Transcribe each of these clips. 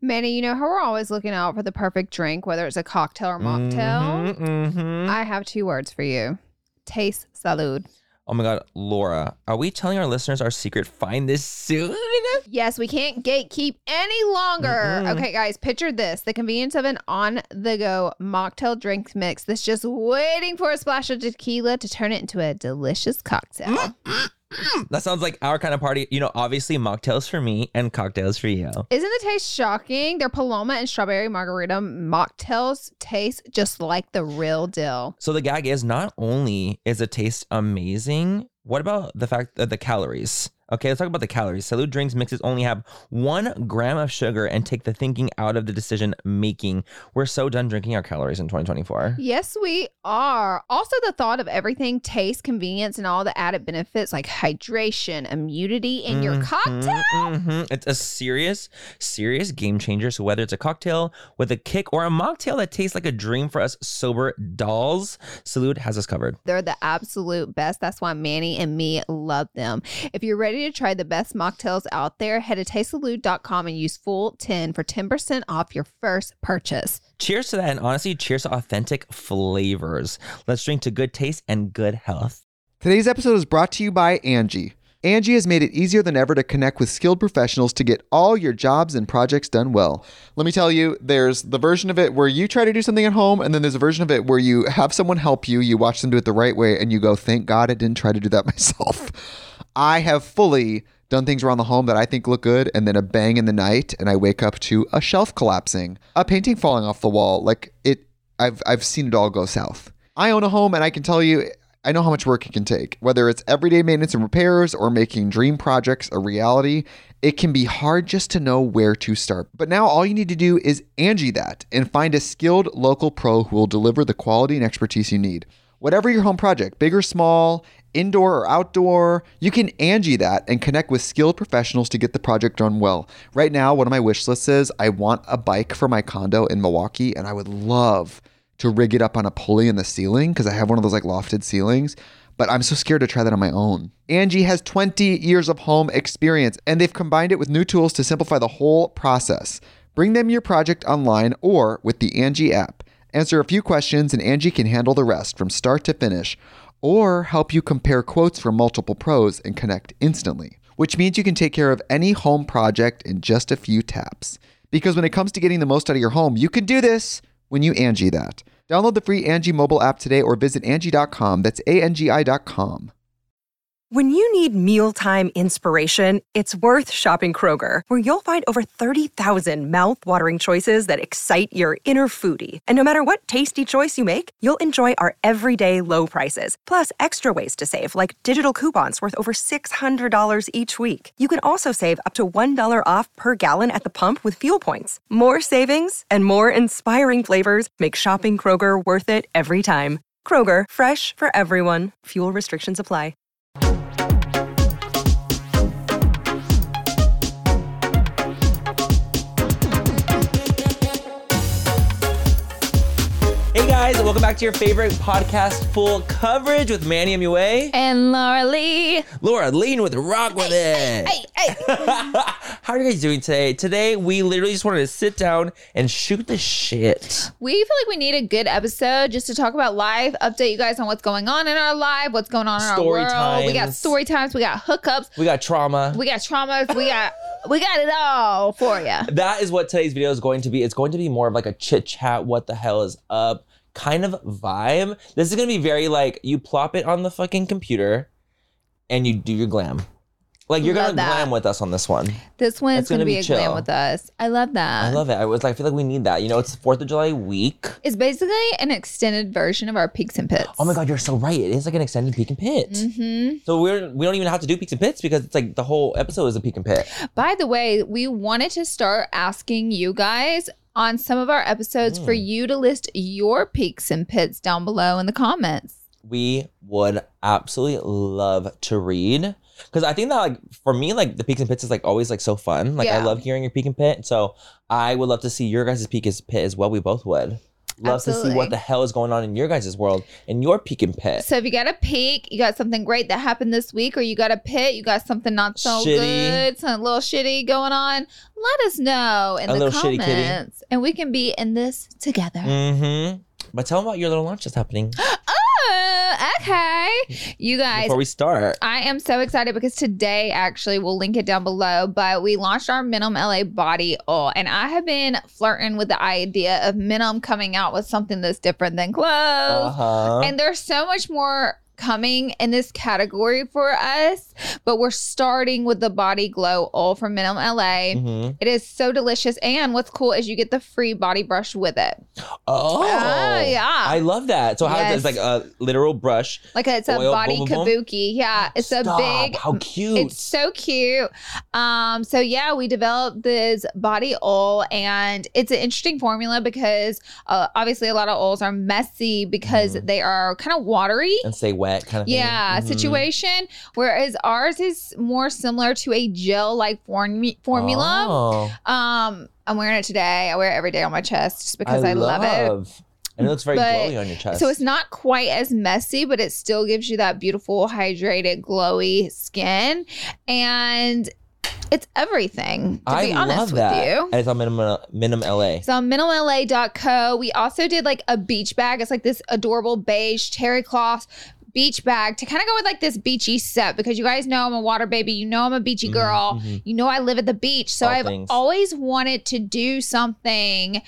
Manny, you know how we're always looking out for the perfect drink, whether it's a cocktail or mocktail? I have 2 words for you. Taste salud. Oh my God, Laura, are we telling our listeners our secret? Find this soon? Yes, we can't gatekeep any longer. Okay, guys, picture this. The convenience of an on-the-go mocktail drink mix that's just waiting for a splash of tequila to turn it into a delicious cocktail. That sounds like our kind of party. You know, obviously mocktails for me and cocktails for you. Isn't the taste shocking? Their Paloma and strawberry margarita mocktails taste just like the real deal. So the gag is, not only is the taste amazing, what about the fact that the calories? Okay, let's talk about the calories. Salud drinks mixes only have 1 gram of sugar and take the thinking out of the decision making. We're so done drinking our calories in 2024. Yes, we are. Also, the thought of everything, taste, convenience, and all the added benefits like hydration, immunity in your cocktail. It's a serious game changer. So whether it's a cocktail with a kick or a mocktail that tastes like a dream for us sober dolls, Salud has us covered. They're the absolute best. That's why Manny and me love them. If you're ready to try the best mocktails out there, head to tastesalud.com and use FULL10 for 10% off your first purchase. Cheers to that, and honestly, cheers to authentic flavors. Let's drink to good taste and good health. Today's episode is brought to you by Angie. Angie has made it easier than ever to connect with skilled professionals to get all your jobs and projects done well. Let me tell you, there's the version of it where you try to do something at home, and then there's a version of it where you have someone help you, you watch them do it the right way, and you go, thank God I didn't try to do that myself. I have fully done things around the home that I think look good, and then a bang in the night, and I wake up to a shelf collapsing, a painting falling off the wall. I've seen it all go south. I own a home, and I can tell you, I know how much work it can take. Whether it's everyday maintenance and repairs or making dream projects a reality, it can be hard just to know where to start. But now all you need to do is Angie that and find a skilled local pro who will deliver the quality and expertise you need. Whatever your home project, big or small, indoor or outdoor, you can Angie that and connect with skilled professionals to get the project done well. Right now, one of my wish lists is I want a bike for my condo in Milwaukee, and I would love to rig it up on a pulley in the ceiling because I have one of those like lofted ceilings, but I'm so scared to try that on my own. Angie has 20 years of home experience, and they've combined it with new tools to simplify the whole process. Bring them your project online or with the Angie app. Answer a few questions and Angie can handle the rest from start to finish, or help you compare quotes from multiple pros and connect instantly, which means you can take care of any home project in just a few taps. Because when it comes to getting the most out of your home, you can do this when you Angie that. Download the free Angie mobile app today or visit Angie.com. That's ANGI.com. When you need mealtime inspiration, it's worth shopping Kroger, where you'll find over 30,000 mouth-watering choices that excite your inner foodie. And no matter what tasty choice you make, you'll enjoy our everyday low prices, plus extra ways to save, like digital coupons worth over $600 each week. You can also save up to $1 off per gallon at the pump with fuel points. More savings and more inspiring flavors make shopping Kroger worth it every time. Kroger, fresh for everyone. Fuel restrictions apply. Hey guys, welcome back to your favorite podcast, Full Coverage with Manny MUA. And Laura Lee. Laura, lean with it, rock with it. Hey. How are you guys doing today? Today, we literally just wanted to sit down and shoot the shit. We feel like we need a good episode just to talk about life, update you guys on what's going on in our life, what's going on in our world. Times. We got story times, we got hookups. We got trauma. We got traumas. We got it all for you. That is what today's video is going to be. It's going to be more of like a chit chat, what the hell is up kind of vibe. This is going to be very like, you plop it on the fucking computer and you do your glam. Like you're going to glam with us on this one. This one is going to be a chill. glam with us. I love that. I love it. I feel like we need that. You know, it's the 4th of July week. It's basically an extended version of our Peaks and Pits. Oh my God, you're so right. It is like an extended Peak and Pit. Mm-hmm. So we don't even have to do Peaks and Pits because it's like the whole episode is a Peak and Pit. By the way, we wanted to start asking you guys on some of our episodes for you to list your peaks and pits down below in the comments. We would absolutely love to read. Because I think that like for me, like the peaks and pits is like always like so fun. Like I love hearing your peak and pit. So I would love to see your guys' peak and pit as well. We both would. loves to see Absolutely. what the hell is going on in your guys' world, in your peak and pit. So if you got a peak, you got something great that happened this week, or you got a pit, you got something not so Shitty. good, something a little shitty going on, let us know in A the little shitty kitty. comments. And we can be in this together. Mm-hmm. But tell them about your little launch that's happening Okay. You guys, before we start. I am so excited because today, actually, we'll link it down below, but we launched our Minimum LA body oil. And I have been flirting with the idea of Minimum coming out with something that's different than clothes. Uh-huh. And there's so much more coming in this category for us, but we're starting with the body glow oil from Minimum LA. Mhm. It is so delicious, and what's cool is you get the free body brush with it. Oh, yeah. I love that. So how Yes. it's like a literal brush. Like it's a Oil, body boom, boom, boom? kabuki. Yeah, it's a Stop. big. How cute. It's so cute. So yeah, we developed this body oil, and it's an interesting formula because obviously a lot of oils are messy because they are kind of watery. and stay wet kind of thing. Yeah, Mhm. situation. Whereas ours is more similar to a gel-like formula. Oh, I'm wearing it today. I wear it every day on my chest just because I love it. And it looks very But- glowy on your chest. So it's not quite as messy, but it still gives you that beautiful, hydrated, glowy skin. And it's everything, to be honest love with that. you. And it's on minimum LA. So on minimumla.co, we also did like a beach bag. It's like this adorable beige terry cloth beach bag to kind of go with like this beachy set, because you guys know I'm a water baby. You know I'm a beachy girl. You know I live at the beach. So All I've things. always wanted to do something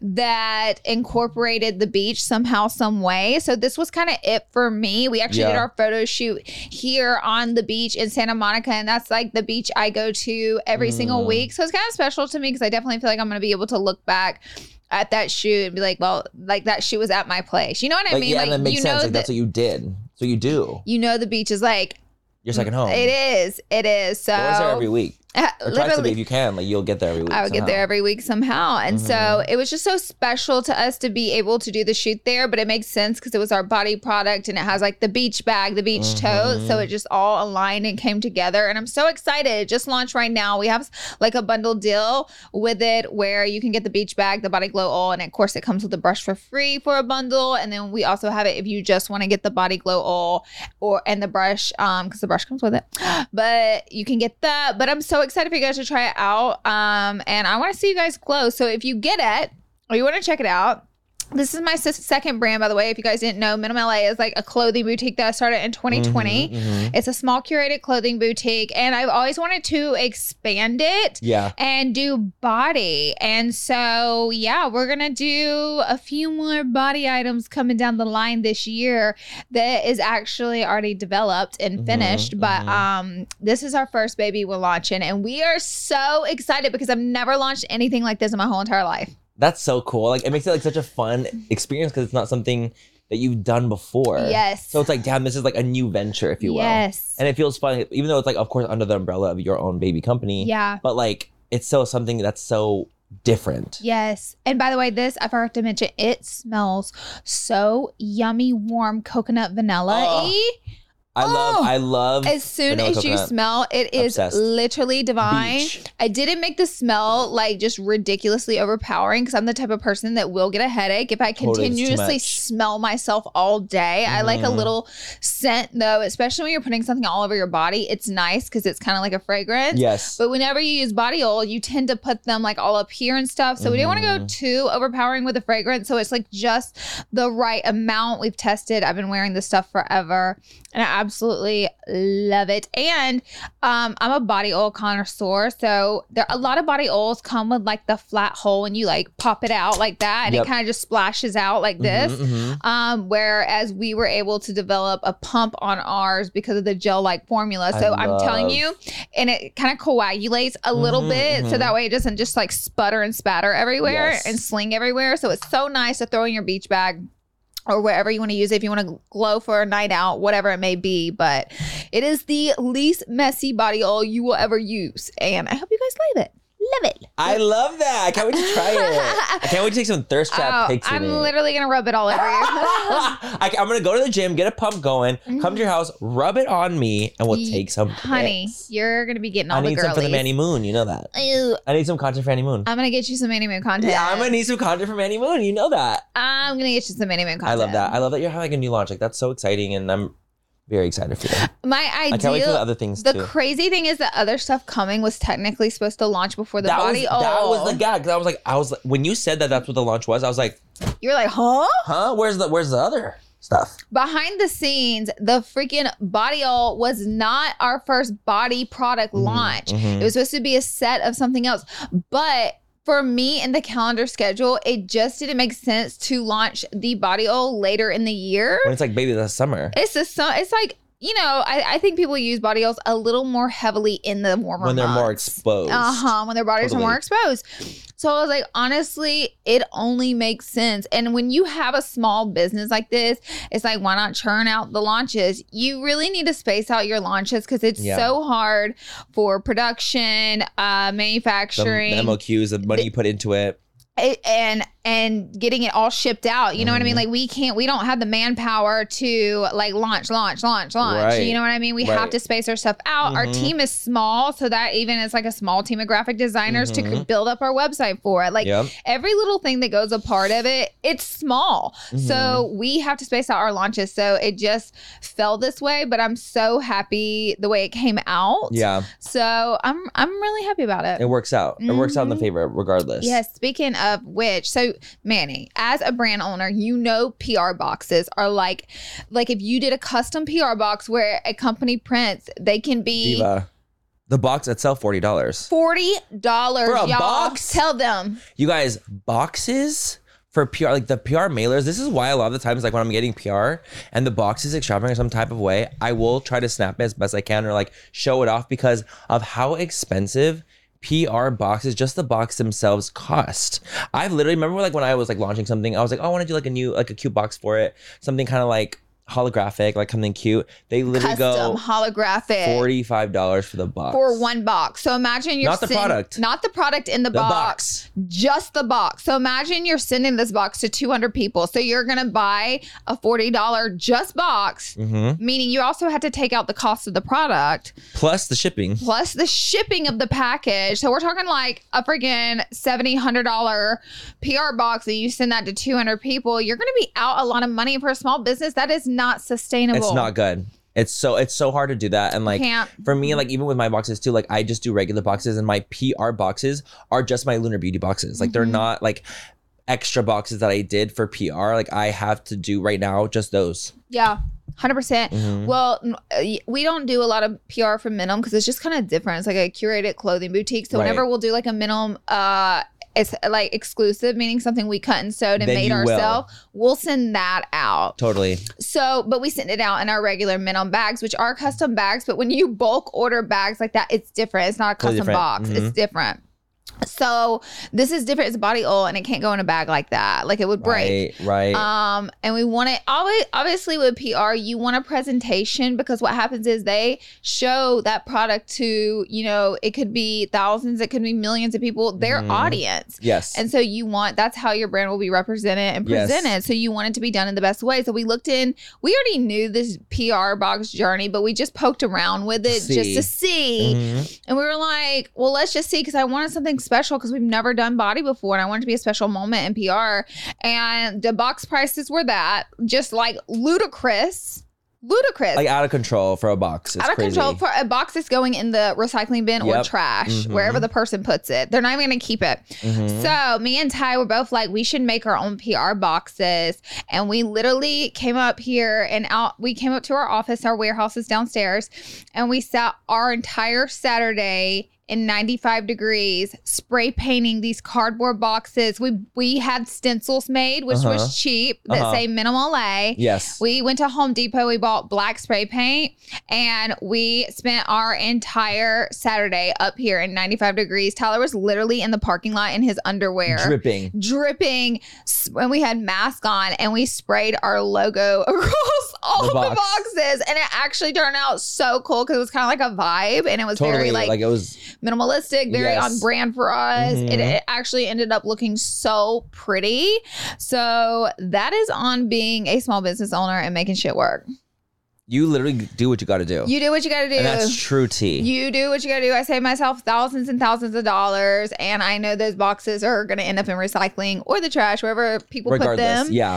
that incorporated the beach somehow, some way. So this was kind of it for me. We actually did Yeah. our photo shoot here on the beach in Santa Monica, and that's like the beach I go to every single week. So it's kind of special to me because I definitely feel like I'm going to be able to look back at that shoot and be like, well, like that shoot was at my place. You know what I Like, mean? yeah, Like, and that makes you sense. know Like, that's what you did. So you do. you know the beach is like Your second home. it is. It is. So Go there every week. Or try to be literally, if you can. Like, you'll get there every week. I would get somehow. there every week somehow. And so it was just so special to us to be able to do the shoot there. But it makes sense because it was our body product and it has like the beach bag, the beach tote. So it just all aligned and came together. And I'm so excited. It just launched right now. We have like a bundle deal with it where you can get the beach bag, the body glow oil. And of course, it comes with the brush for free for a bundle. And then we also have it if you just want to get the body glow oil and the brush, because the brush comes with it. But you can get that. But I'm so excited for you guys to try it out. And I want to see you guys glow. So if you get it or you want to check it out, this is my second brand, by the way. If you guys didn't know, Minimum LA is like a clothing boutique that I started in 2020. It's a small curated clothing boutique, and I've always wanted to expand it Yeah. and do body. And so, yeah, we're going to do a few more body items coming down the line this year that is actually already developed and finished. But this is our first baby we're launching, and we are so excited because I've never launched anything like this in my whole entire life. That's so cool. Like, it makes it like such a fun experience because it's not something that you've done before. Yes. So it's like, damn, this is like a new venture, if you will. Yes. And it feels fun, even though it's like, of course, under the umbrella of your own baby company. Yeah. But like, it's still something that's so different. Yes. And by the way, this, I forgot to mention, it smells so yummy, warm coconut vanilla-y. I love. As soon vanilla as you coconut. smell, it is Obsessed. literally divine. Beach. I didn't make the smell like just ridiculously overpowering because I'm the type of person that will get a headache if I Totally, it's too continuously much. smell myself all day. I like a little scent though, especially when you're putting something all over your body. It's nice because it's kind of like a fragrance. Yes. But whenever you use body oil, you tend to put them like all up here and stuff. So we didn't want to go too overpowering with the fragrance. So it's like just the right amount. We've tested. I've been wearing this stuff forever and I absolutely love it. And I'm a body oil connoisseur. So there a lot of body oils come with like the flat hole and you like pop it out like that. And Yep. it kind of just splashes out like this. Whereas we were able to develop a pump on ours because of the gel-like formula. So I'm telling you, and it kind of coagulates a little bit. So that way it doesn't just like sputter and spatter everywhere Yes. and sling everywhere. So it's so nice to throw in your beach bag or wherever you want to use it, if you want to glow for a night out, whatever it may be. But it is the least messy body oil you will ever use. And I hope you guys love it. Love it. I love that. I can't wait to try it. I can't wait to take some thirst trap pics with I'm it. literally going to rub it all over you. I'm going to go to the gym, get a pump going, come to your house, rub it on me, and we'll take some Honey, pics. you're going to be getting all I the need girlies. some for the Manny Moon. You know that. Ew. I need some content for Manny Moon. I'm going to get you some Manny Moon content. Yeah, I'm going to need some content for Manny Moon. You know that. I'm going to get you some Manny Moon content. I love that. I love that you're having a new launch. Like, that's so exciting, and I'm very excited for you. My idea. I can't wait for the other things, the too. crazy thing is that other stuff coming was technically supposed to launch before the That body oil. That was the gag. I was like, when you said that that's what the launch was, I was like, You're like, huh? huh? Where's the other stuff? Behind the scenes, the freaking body oil was not our first body product launch. mhm. It was supposed to be a set of something else. But for me in the calendar schedule, it just didn't make sense to launch the body oil later in the year. When it's like, baby, that's summer. It's like, you know, I think people use body oils a little more heavily in the warmer When they're more months. exposed. When their bodies Totally. are more exposed. So I was like, honestly, it only makes sense. And when you have a small business like this, it's like, why not churn out the launches? You really need to space out your launches because it's so hard for production, manufacturing. The MOQs, the money you put into it. And getting it all shipped out. You know what I mean? Like we don't have the manpower to like launch. Right. You know what I mean? We have to space our stuff out. Our team is small. So that even is like a small team of graphic designers to build up our website for it. Like every little thing that goes a part of it, it's small. So we have to space out our launches. So it just fell this way, but I'm so happy the way it came out. Yeah. So I'm really happy about it. It works out. It works out in the favor regardless. Yes. Speaking of which, so Manny, as a brand owner, you know PR boxes are like if you did a custom PR box where a company prints, they can be Diva. The box itself, $40. $40. For a y'all. box? Tell them. You guys, boxes for PR, like the PR mailers, this is why a lot of the times, like when I'm getting PR and the box is extravagant in some type of way, I will try to snap it as best I can or like show it off because of how expensive PR boxes, just the box themselves cost. I've literally remember like when I was like launching something, I was like, oh, I want to do like a cute box for it. Something kind of like holographic, like something cute. They literally Custom go holographic $45 for the box. for one box. So imagine you're Not the product. Not the product in the box. Just the box. So imagine you're sending this box to 200 people. So you're going to buy a $40 just box, meaning you also have to take out the cost of the product. Plus the shipping. Plus the shipping of the package. So we're talking like a freaking $70, $100 PR box and you send that to 200 people. You're going to be out a lot of money for a small business. That is not sustainable. It's not good. It's so hard to do that. And like for me, like even with my boxes too, like I just do regular boxes and my PR boxes are just my Lunar Beauty boxes. Like they're not like extra boxes that I did for PR. Like I have to do right now just those. Yeah. 100%. Well, we don't do a lot of PR for Minimum because it's just kind of different. It's like a curated clothing boutique. So whenever we'll do like a Minimum, it's like exclusive, meaning something we cut and sewed and Then made you will. ourselves. We'll send that out. Totally. So, but we send it out in our regular Minimum bags, which are custom bags. But when you bulk order bags like that, it's different. It's not a Totally custom different. box. It's different. So this is different. It's body oil and it can't go in a bag like that. Like it would break. Right. And we want it obviously with PR, you want a presentation because what happens is they show that product to, you know, it could be thousands, it could be millions of people, their audience. Yes. And so that's how your brand will be represented and presented. Yes. So you want it to be done in the best way. So we already knew this PR box journey, but we just poked around with it just to see. And we were like, well, let's just see because I wanted something special because we've never done body before and I wanted to be a special moment in PR. And the box prices were that just like ludicrous. Like out of control for a box. It's out of crazy. control for a box that's going in the recycling bin or trash, wherever the person puts it. They're not even going to keep it. So me and Ty were both like, we should make our own PR boxes. And we literally came up here and we came up to our office, our warehouse is downstairs, and we sat our entire Saturday in 95 degrees, spray painting these cardboard boxes. We had stencils made, which was cheap, that say Minimal A. Yes. We went to Home Depot, we bought black spray paint, and we spent our entire Saturday up here in 95 degrees. Tyler was literally in the parking lot in his underwear. Dripping. And we had masks on, and we sprayed our logo across all the box. boxes, and it actually turned out so cool because it was kind of like a vibe, and it was very like it was minimalistic, very Yes. on brand for us. Mhm. It actually ended up looking so pretty. So that is on being a small business owner and making shit work. you literally do what you got to do. You do what you got to do. And that's true tea. You do what you got to do. I save myself thousands and thousands of dollars, and I know those boxes are going to end up in recycling or the trash, wherever people put them. Yeah.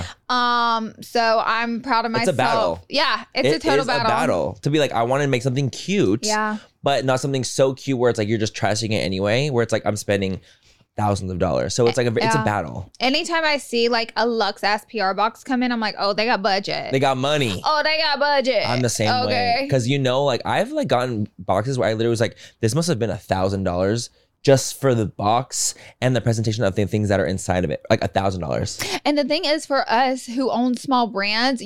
So I'm proud of myself. It's a battle. Yeah, it's a It total is battle. a battle to be like, I want to make something cute. Yeah. But not something so cute where it's like you're just trashing it anyway, where it's like I'm spending thousands of dollars. So it's like it's a Yeah. battle. Anytime I see like a Lux ass PR box come in, I'm like, oh, they got budget. They got money. Oh, they got budget. I'm the same way. Because like I've like gotten boxes where I literally was like, this must have been $1,000 just for the box and the presentation of the things that are inside of it, like $1,000. And the thing is, for us who own small brands,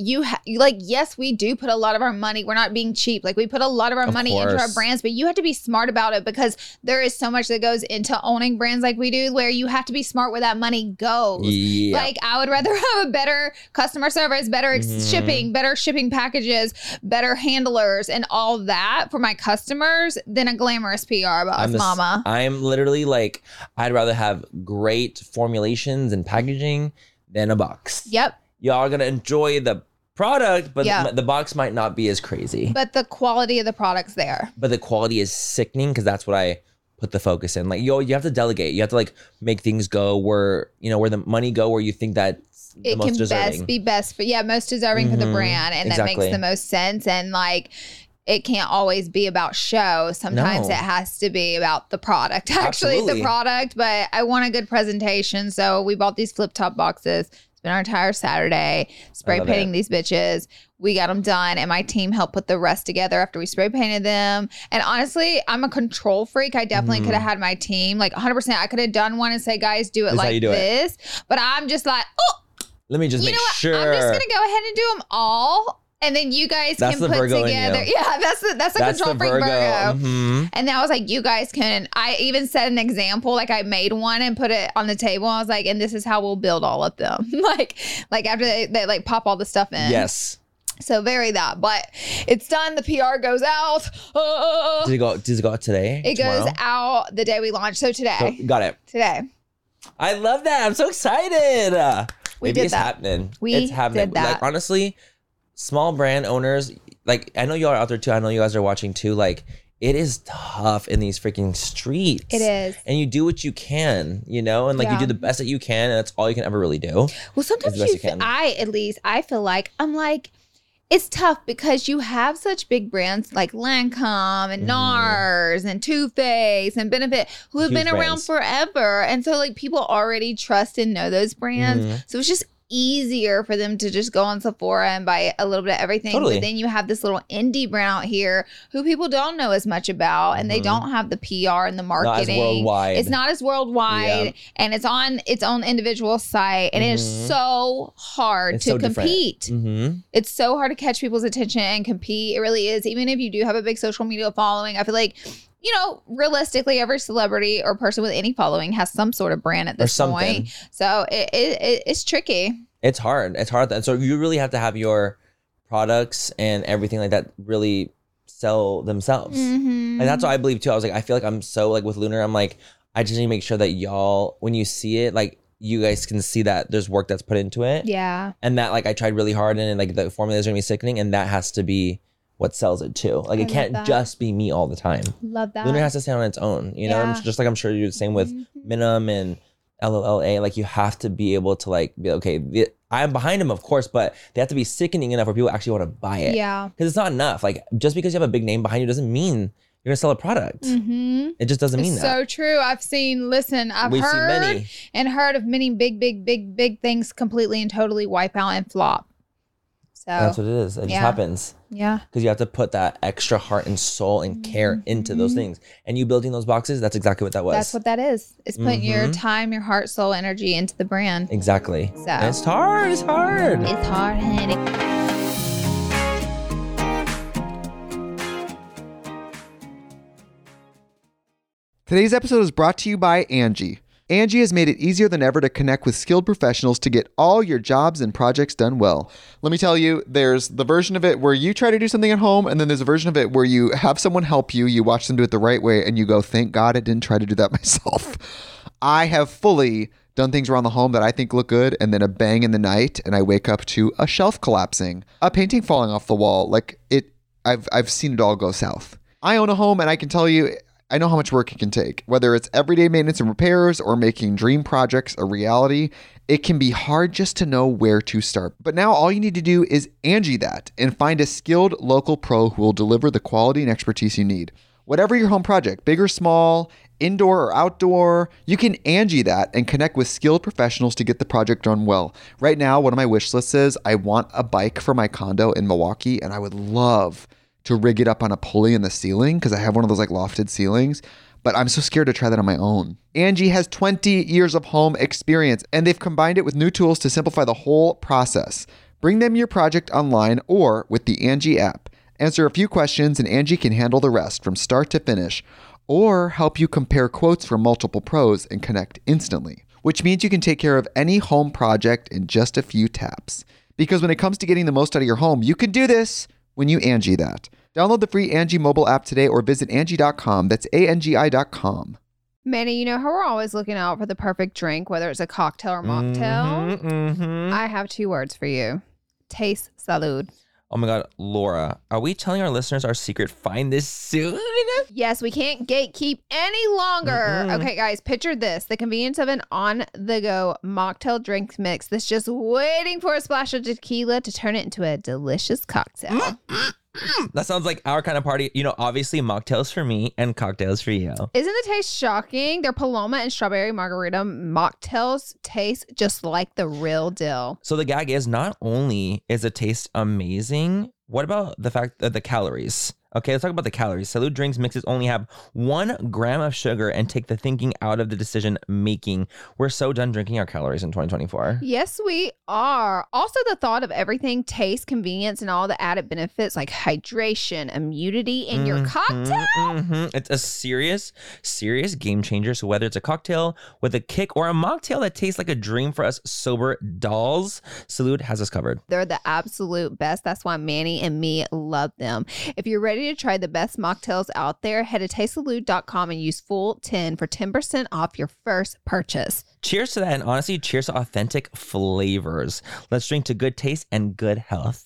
yes, we do put a lot of our money. We're not being cheap. Like, we put a lot of our money into our course. brands, but you have to be smart about it because there is so much that goes into owning brands like we do, where you have to be smart where that money goes. Yeah. Like, I would rather have a better customer service, better shipping, better shipping packages, better handlers, and all that for my customers than a glamorous PR boss, mama. I'm literally like, I'd rather have great formulations and packaging than a box. Yep. Y'all are gonna enjoy the product, but Yeah. the box might not be as crazy. But the quality of the product's there. But the quality is sickening because that's what I put the focus in. Like, you have to delegate. You have to like make things go where the money go where you think that's the It most can deserving. be best for most deserving for the Mhm. brand, and that Exactly. makes the most sense. And like, it can't always be about show. Sometimes No. it has to be about the product. Actually, Absolutely. the product. But I want a good presentation, so we bought these flip top boxes. Spent our entire Saturday spray love painting it. these bitches. We got them done, and my team helped put the rest together after we spray painted them. And honestly, I'm a control freak. I definitely could have had my team like 100%. I could have done one and say, guys, do it This is how you like do it. this. But I'm just like, oh, Let me just you make know what? sure. I'm just gonna go ahead and do them all, and then you guys That's can the put Virgo in together. you. Yeah, that's the control freak Virgo. Mhm. And then I was like, you guys can. I even set an example, like I made one and put it on the table. I was like, and this is how we'll build all of them. like after they like pop all the stuff in. Yes. So very that, but it's done. The PR goes out. Does it go out today? It Tomorrow? goes out the day we launch. So today, Got it. today. I love that. I'm so excited. We Maybe did it's that. happening. We it's happening. did that. Like, honestly, small brand owners, like, I know y'all are out there too. I know you guys are watching too. Like, it is tough in these freaking streets. It is. And you do what you can, and like Yeah. you do the best that you can, and that's all you can ever really do. Well, sometimes As best you can. I feel like it's tough because you have such big brands like Lancome and NARS and Too Faced and Benefit who have Huge been around brands. forever. And so like people already trust and know those brands. So it's just easier for them to just go on Sephora and buy a little bit of everything. Totally. But then you have this little indie brand out here who people don't know as much about, and they don't have the PR and the marketing. worldwide. It's not as worldwide, Yeah. and it's on its own individual site, and it is so hard It's to so different. compete. Mm-hmm. It's so hard to catch people's attention and compete. It really is. Even if you do have a big social media following, I feel like, realistically, every celebrity or person with any following has some sort of brand at this something. point. So it's tricky. It's hard. It's hard. So you really have to have your products and everything like that really sell themselves. Mm-hmm. Like, that's what I believe too. I was like, I feel like I'm so like with Lunar, I'm like, I just need to make sure that y'all, when you see it, like you guys can see that there's work that's put into it. Yeah. And that like I tried really hard and like the formulas are gonna be sickening, and that has to be what sells it too. Like I it can't love that. just be me all the time. Love that. Lunar has to stand on its own, Yeah. just like I'm sure you're the same with Minim and LOLA. Like you have to be able to like be okay. I'm behind them, of course, but they have to be sickening enough where people actually want to buy it. Yeah. Because it's not enough. Like just because you have a big name behind you doesn't mean you're gonna sell a product. Mm-hmm. It just doesn't mean It's that. so true. I've seen We've seen heard many. and heard of many big things completely and totally wipe out and flop. So That's what it is. It just Yeah. happens yeah. because you have to put that extra heart and soul and care into those things. And you building those boxes, that's exactly what that was. That's what that is. It's putting your Mhm. time, your heart, soul, energy into the brand. Exactly. So- And it's hard. It's hard. It's hard, honey. Today's episode is brought to you by Angie. Angie has made it easier than ever to connect with skilled professionals to get all your jobs and projects done well. Let me tell you, there's the version of it where you try to do something at home, and then there's a version of it where you have someone help you, you watch them do it the right way, and you go, thank God I didn't try to do that myself. I have fully done things around the home that I think look good, and then a bang in the night, and I wake up to a shelf collapsing, a painting falling off the wall. I've seen it all go south. I own a home, and I can tell you, I know how much work it can take. Whether it's everyday maintenance and repairs or making dream projects a reality, it can be hard just to know where to start. But now all you need to do is Angie that and find a skilled local pro who will deliver the quality and expertise you need. Whatever your home project, big or small, indoor or outdoor, you can Angie that and connect with skilled professionals to get the project done well. Right now, one of my wish lists is I want a bike for my condo in Milwaukee, and I would love to rig it up on a pulley in the ceiling because I have one of those like lofted ceilings, but I'm so scared to try that on my own. Angie has 20 years of home experience, and they've combined it with new tools to simplify the whole process. Bring them your project online or with the Angie app. Answer a few questions and Angie can handle the rest from start to finish, or help you compare quotes from multiple pros and connect instantly, which means you can take care of any home project in just a few taps. Because when it comes to getting the most out of your home, you can do this when you Angie that. Download the free Angie mobile app today or visit Angie.com. That's ANGI.com. Manny, you know how we're always looking out for the perfect drink, whether it's a cocktail or mocktail? I have 2 words for you. Taste salud. Oh my God, Laura, are we telling our listeners our secret find this soon? Yes, we can't gatekeep any longer. Okay, guys, picture this. The convenience of an on-the-go mocktail drink mix that's just waiting for a splash of tequila to turn it into a delicious cocktail. That sounds like our kind of party. You know, obviously mocktails for me and cocktails for you. Isn't the taste shocking? Their Paloma and strawberry margarita mocktails taste just like the real deal. So the gag is not only is the taste amazing, what about the fact that the calories? Okay, let's talk about the calories. Salud Drinks mixes only have 1 gram of sugar and take the thinking out of the decision making. We're so done drinking our calories in 2024. Yes, we are. Also, the thought of everything, taste, convenience, and all the added benefits like hydration, immunity in your cocktail. It's a serious game changer. So whether it's a cocktail with a kick or a mocktail that tastes like a dream for us sober dolls, Salud has us covered. They're the absolute best. That's why Manny and me love them. If you're ready to try the best mocktails out there, head to tastesalud.com and use FULL10 for 10% off your first purchase. Cheers to that, and honestly, cheers to authentic flavors. Let's drink to good taste and good health.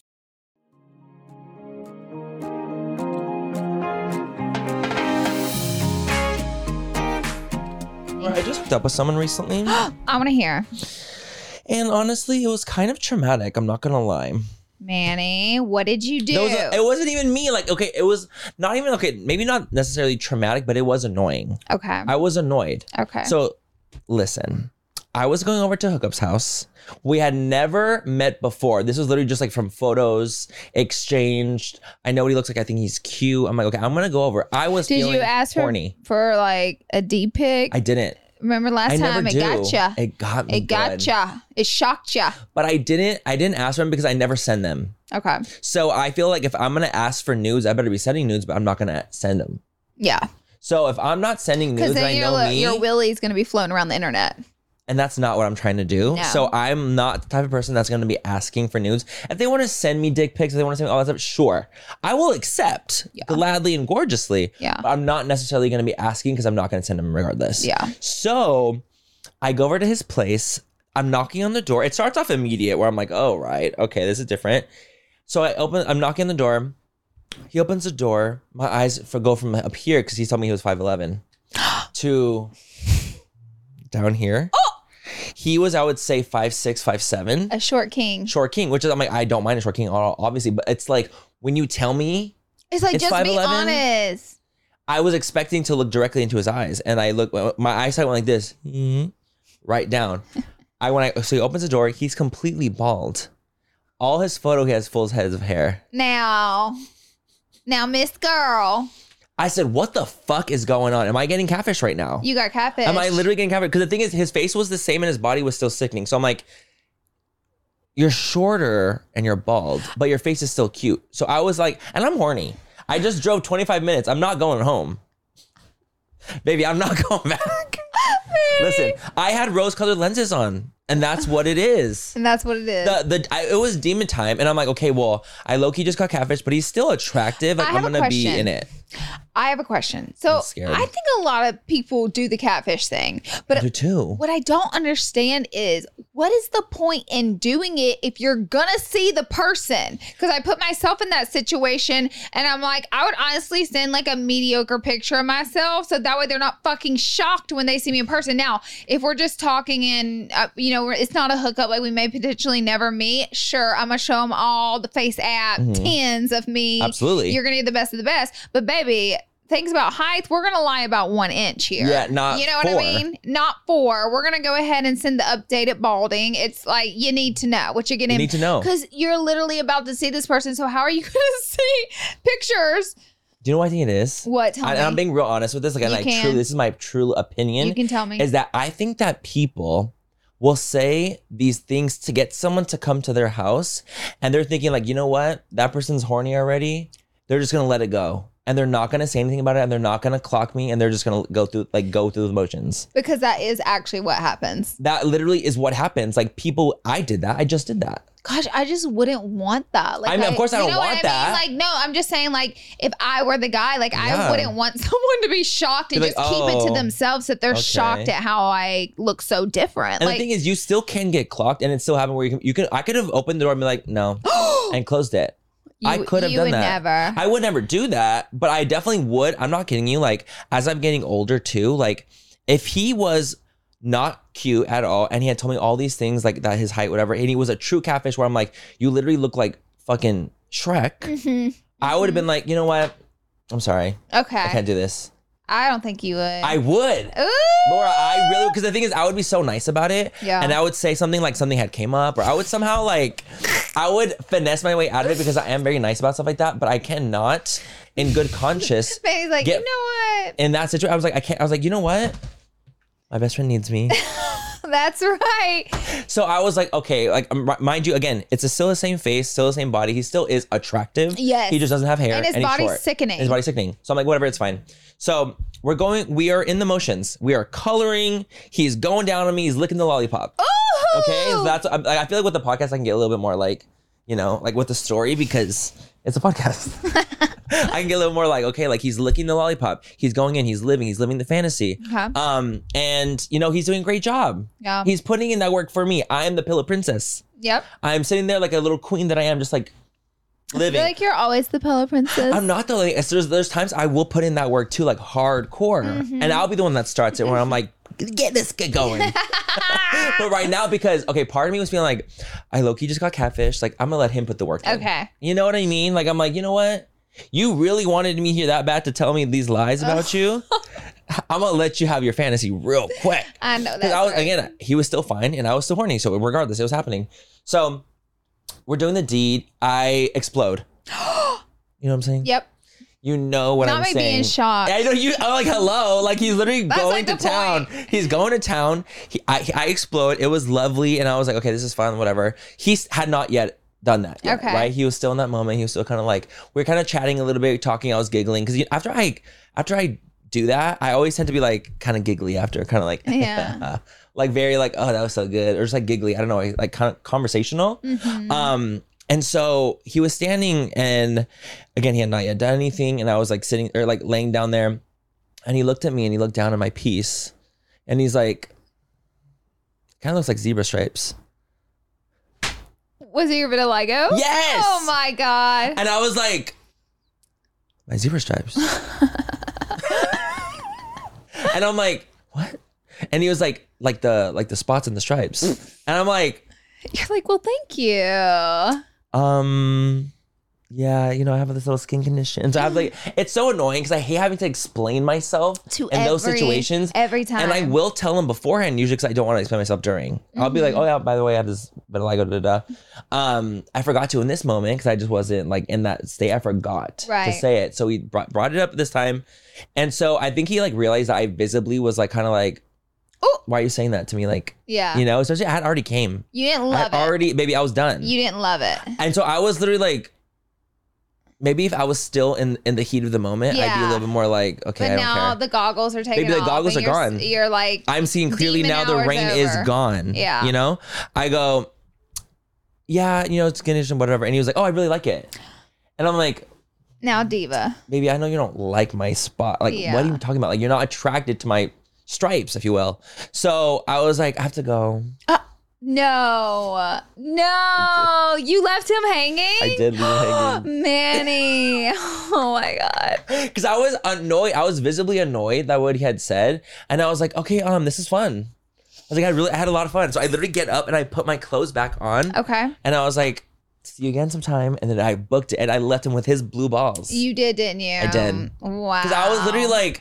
I just hooked up with someone recently. I want to hear. And honestly, it was kind of traumatic. I'm not going to lie. Manny, what did you do? It wasn't even me. Like, okay, it was not even, okay, maybe not necessarily traumatic, but it was annoying. Okay. I was annoyed. Okay. So, listen, I was going over to Hookup's house. We had never met before. This was literally just like from photos exchanged. I know what he looks like. I think he's cute. I'm like, okay, I'm going to go over. I was Did feeling you ask horny. for like a D pic? I didn't. Remember last time? It got ya. It got me. It got ya. It shocked ya. But I didn't ask for them because I never send them. Okay. So I feel like if I'm going to ask for nudes, I better be sending nudes, but I'm not going to send them. Yeah. So if I'm not sending nudes, Because I know then me. your Willie's going to be floating around the internet. And that's not what I'm trying to do. No. So I'm not the type of person that's going to be asking for nudes. If they want to send me dick pics, if they want to send me all that stuff, sure. I will accept gladly and gorgeously. Yeah. But I'm not necessarily going to be asking because I'm not going to send them regardless. Yeah. So I go over to his place. I'm knocking on the door. It starts off immediate where I'm like, oh, right. Okay, this is different. So I'm knocking on the door. He opens the door. My eyes go from up here because he told me he was 5'11" to down here. Oh! He was, I would say, 5'6", 5'7". A short king. Short king, which is, I'm like, I don't mind a short king, obviously, but it's like, when you tell me It's like, it's just 5'11", be honest. I was expecting to look directly into his eyes, and I look, my eyesight went like this, right down. So he opens the door, he's completely bald. All his photo, he has full heads of hair. Now, Miss Girl. I said, what the fuck is going on? Am I getting catfish right now? You got catfish. Am I literally getting catfish? Because the thing is, his face was the same and his body was still sickening. So I'm like, you're shorter and you're bald, but your face is still cute. So I was like, and I'm horny. I just drove 25 minutes. I'm not going home. Baby, I'm not going back. Listen, I had rose-colored lenses on, and that's what it is. And that's what it is. It was demon time, and I'm like, okay, well, I low-key just got catfish, but he's still attractive. Like, I'm gonna be in it. I have a question. So I think a lot of people do the catfish thing, but I do too. What I don't understand is what is the point in doing it if you're gonna see the person? Because I put myself in that situation, and I'm like, I would honestly send like a mediocre picture of myself, so that way they're not fucking shocked when they see me in person. Now, if we're just talking and it's not a hookup, like we may potentially never meet. Sure, I'm gonna show them all the face app, tens of me. Absolutely, you're gonna get the best of the best. But baby, things about height, we're gonna lie about 1 inch here. Yeah, not you know 4. what I mean? Not 4. We're gonna go ahead and send the updated balding. It's like you need to know what you're getting. You need to know because you're literally about to see this person. So how are you gonna see pictures? Do you know what I think it is? What? Tell me. I'm being real honest with this. Like, this is my true opinion. You can tell me. Is that I think that people will say these things to get someone to come to their house, and they're thinking like, you know what? That person's horny already. They're just gonna let it go. And they're not gonna say anything about it, and they're not gonna clock me, and they're just gonna go through the motions. Because that is actually what happens. That literally is what happens. Like I did that. I just did that. Gosh, I just wouldn't want that. Like, I mean, of course I don't want that. Like, no, I'm just saying, like, if I were the guy, like, I wouldn't want someone to be shocked and just keep it to themselves that they're shocked at how I look so different. And the thing is, you still can get clocked, and it still happen where you can. I could have opened the door and be like, no, and closed it. I could have done that. Never. I would never do that, but I definitely would. I'm not kidding you. Like, as I'm getting older too, like, if he was not cute at all and he had told me all these things, like that his height, whatever, and he was a true catfish where I'm like, you literally look like fucking Shrek, I would have been like, you know what? I'm sorry. Okay. I can't do this. I don't think you would. I would. Ooh. Laura, I really, because the thing is, I would be so nice about it. Yeah. And I would say something like something had came up, or I would somehow I would finesse my way out of it because I am very nice about stuff like that, but I cannot, in good conscience, Baby's like, you know what? In that situation, I was like, I can't, I was like, you know what? My best friend needs me. That's right. So I was like, okay, like, mind you, again, it's still the same face, still the same body. He still is attractive. Yes. He just doesn't have hair. And his body's sickening. His body's sickening. So I'm like, whatever, it's fine. So we are in the motions. We are coloring. He's going down on me. He's licking the lollipop. Ooh. Okay. So that's, I feel like with the podcast, I can get a little bit more like, like with the story because it's a podcast. I can get a little more like, okay, like he's licking the lollipop. He's going in, he's living the fantasy. Okay. And he's doing a great job. Yeah. He's putting in that work for me. I am the pillow princess. Yep. I'm sitting there like a little queen that I am, just like living. I feel like you're always the pillow princess. I'm not though. Like, there's times I will put in that work too, like hardcore. And I'll be the one that starts it where I'm like, get going. But right now, because, okay, part of me was feeling like, I low-key just got catfish. Like, I'm going to let him put the work in. Okay. You know what I mean? Like, I'm like, you know what? You really wanted me here that bad to tell me these lies about you? I'm going to let you have your fantasy real quick. I know that. Again, he was still fine and I was still horny. So regardless, it was happening. So we're doing the deed. I explode. You know what I'm saying? Yep. You know what I'm saying. Not me being shocked. I know you. I'm like, hello. Like, he's literally going to town. Point. He's going to town. I explode. It was lovely. And I was like, okay, this is fun, whatever. He had not yet done that yet, okay. Right? He was still in that moment. He was still kind of like, we were kind of chatting a little bit, talking. I was giggling. Because after I do that, I always tend to be like kind of giggly after. Kind of like, yeah. Like very like, oh, that was so good. Or just like giggly. I don't know. Like kind of conversational. Mm-hmm. And so he was standing and again, he had not yet done anything. And I was like sitting or like laying down there and he looked at me and he looked down at my piece and he's like, kind of looks like zebra stripes. Was it your vitiligo? Yes. Oh my God. And I was like, my zebra stripes. And I'm like, what? And he was like the spots and the stripes. And I'm like, you're like, well, thank you. Yeah, I have this little skin condition. So I have like, it's so annoying because I hate having to explain myself in those situations every time. And I will tell them beforehand usually because I don't want to explain myself during. I'll be like, oh yeah, by the way, I have this vitiligo. I forgot to in this moment because I just wasn't like in that state. I forgot to say it. So he brought it up this time, and so I think he like realized that I visibly was like kind of like, oh, why are you saying that to me? Like, yeah, especially I had already came. You didn't love it. Baby, I was done. You didn't love it. And so I was literally like, Maybe if I was still in the heat of the moment, I'd be a little bit more like, okay, But I don't now care. the goggles are taken Maybe the off. goggles and are gone. You're like, I'm seeing clearly demon now the hours rain over. is gone. Yeah. You know? I go, yeah, you know, it's Ganesh and whatever. And he was like, oh, I really like it. And I'm like, now diva. baby, I know you don't like my spot. Like, Yeah. what are you talking about? Like, you're not attracted to my stripes, if you will. So I was like, I have to go. No, you left him hanging. I did leave him hanging. Manny. Oh my God. Because I was annoyed. I was visibly annoyed that what he had said. And I was like, okay, this is fun. I was like, I had a lot of fun. So I literally get up and I put my clothes back on. Okay. And I was like, see you again sometime. And then I booked it and I left him with his blue balls. You did, didn't you? I did. Wow. Because I was literally like,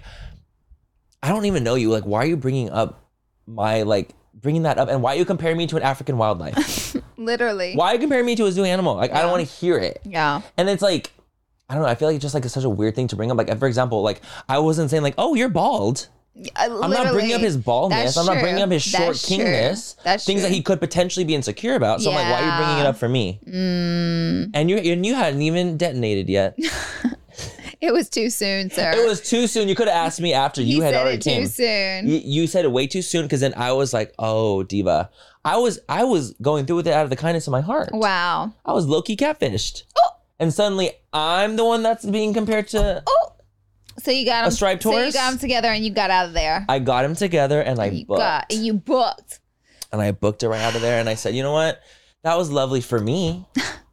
I don't even know you. Like, why are you bringing up bringing that up? And why are you comparing me to an African wildlife? Literally. Why are you comparing me to a zoo animal? Like, I don't want to hear it. Yeah. And it's like, I don't know. I feel like it's just like such a weird thing to bring up. Like, for example, like I wasn't saying like, oh, you're bald. I'm not bringing up his baldness. That's I'm not true. bringing up his short That's true. kingness. That's things true. that he could potentially be insecure about. So I'm like, why are you bringing it up for me? And you hadn't even detonated yet. It was too soon, sir. It was too soon. You could have asked me after He you had said already it too came. soon. You said it way too soon because then I was like, oh, diva. I was going through with it out of the kindness of my heart. Wow. I was low-key catfished. And suddenly I'm the one that's being compared to So you got him. A striped So you horse? got him together and you got out of there. I got him together and I booked. You booked. And I booked it right out of there. And I said, you know what? That was lovely for me.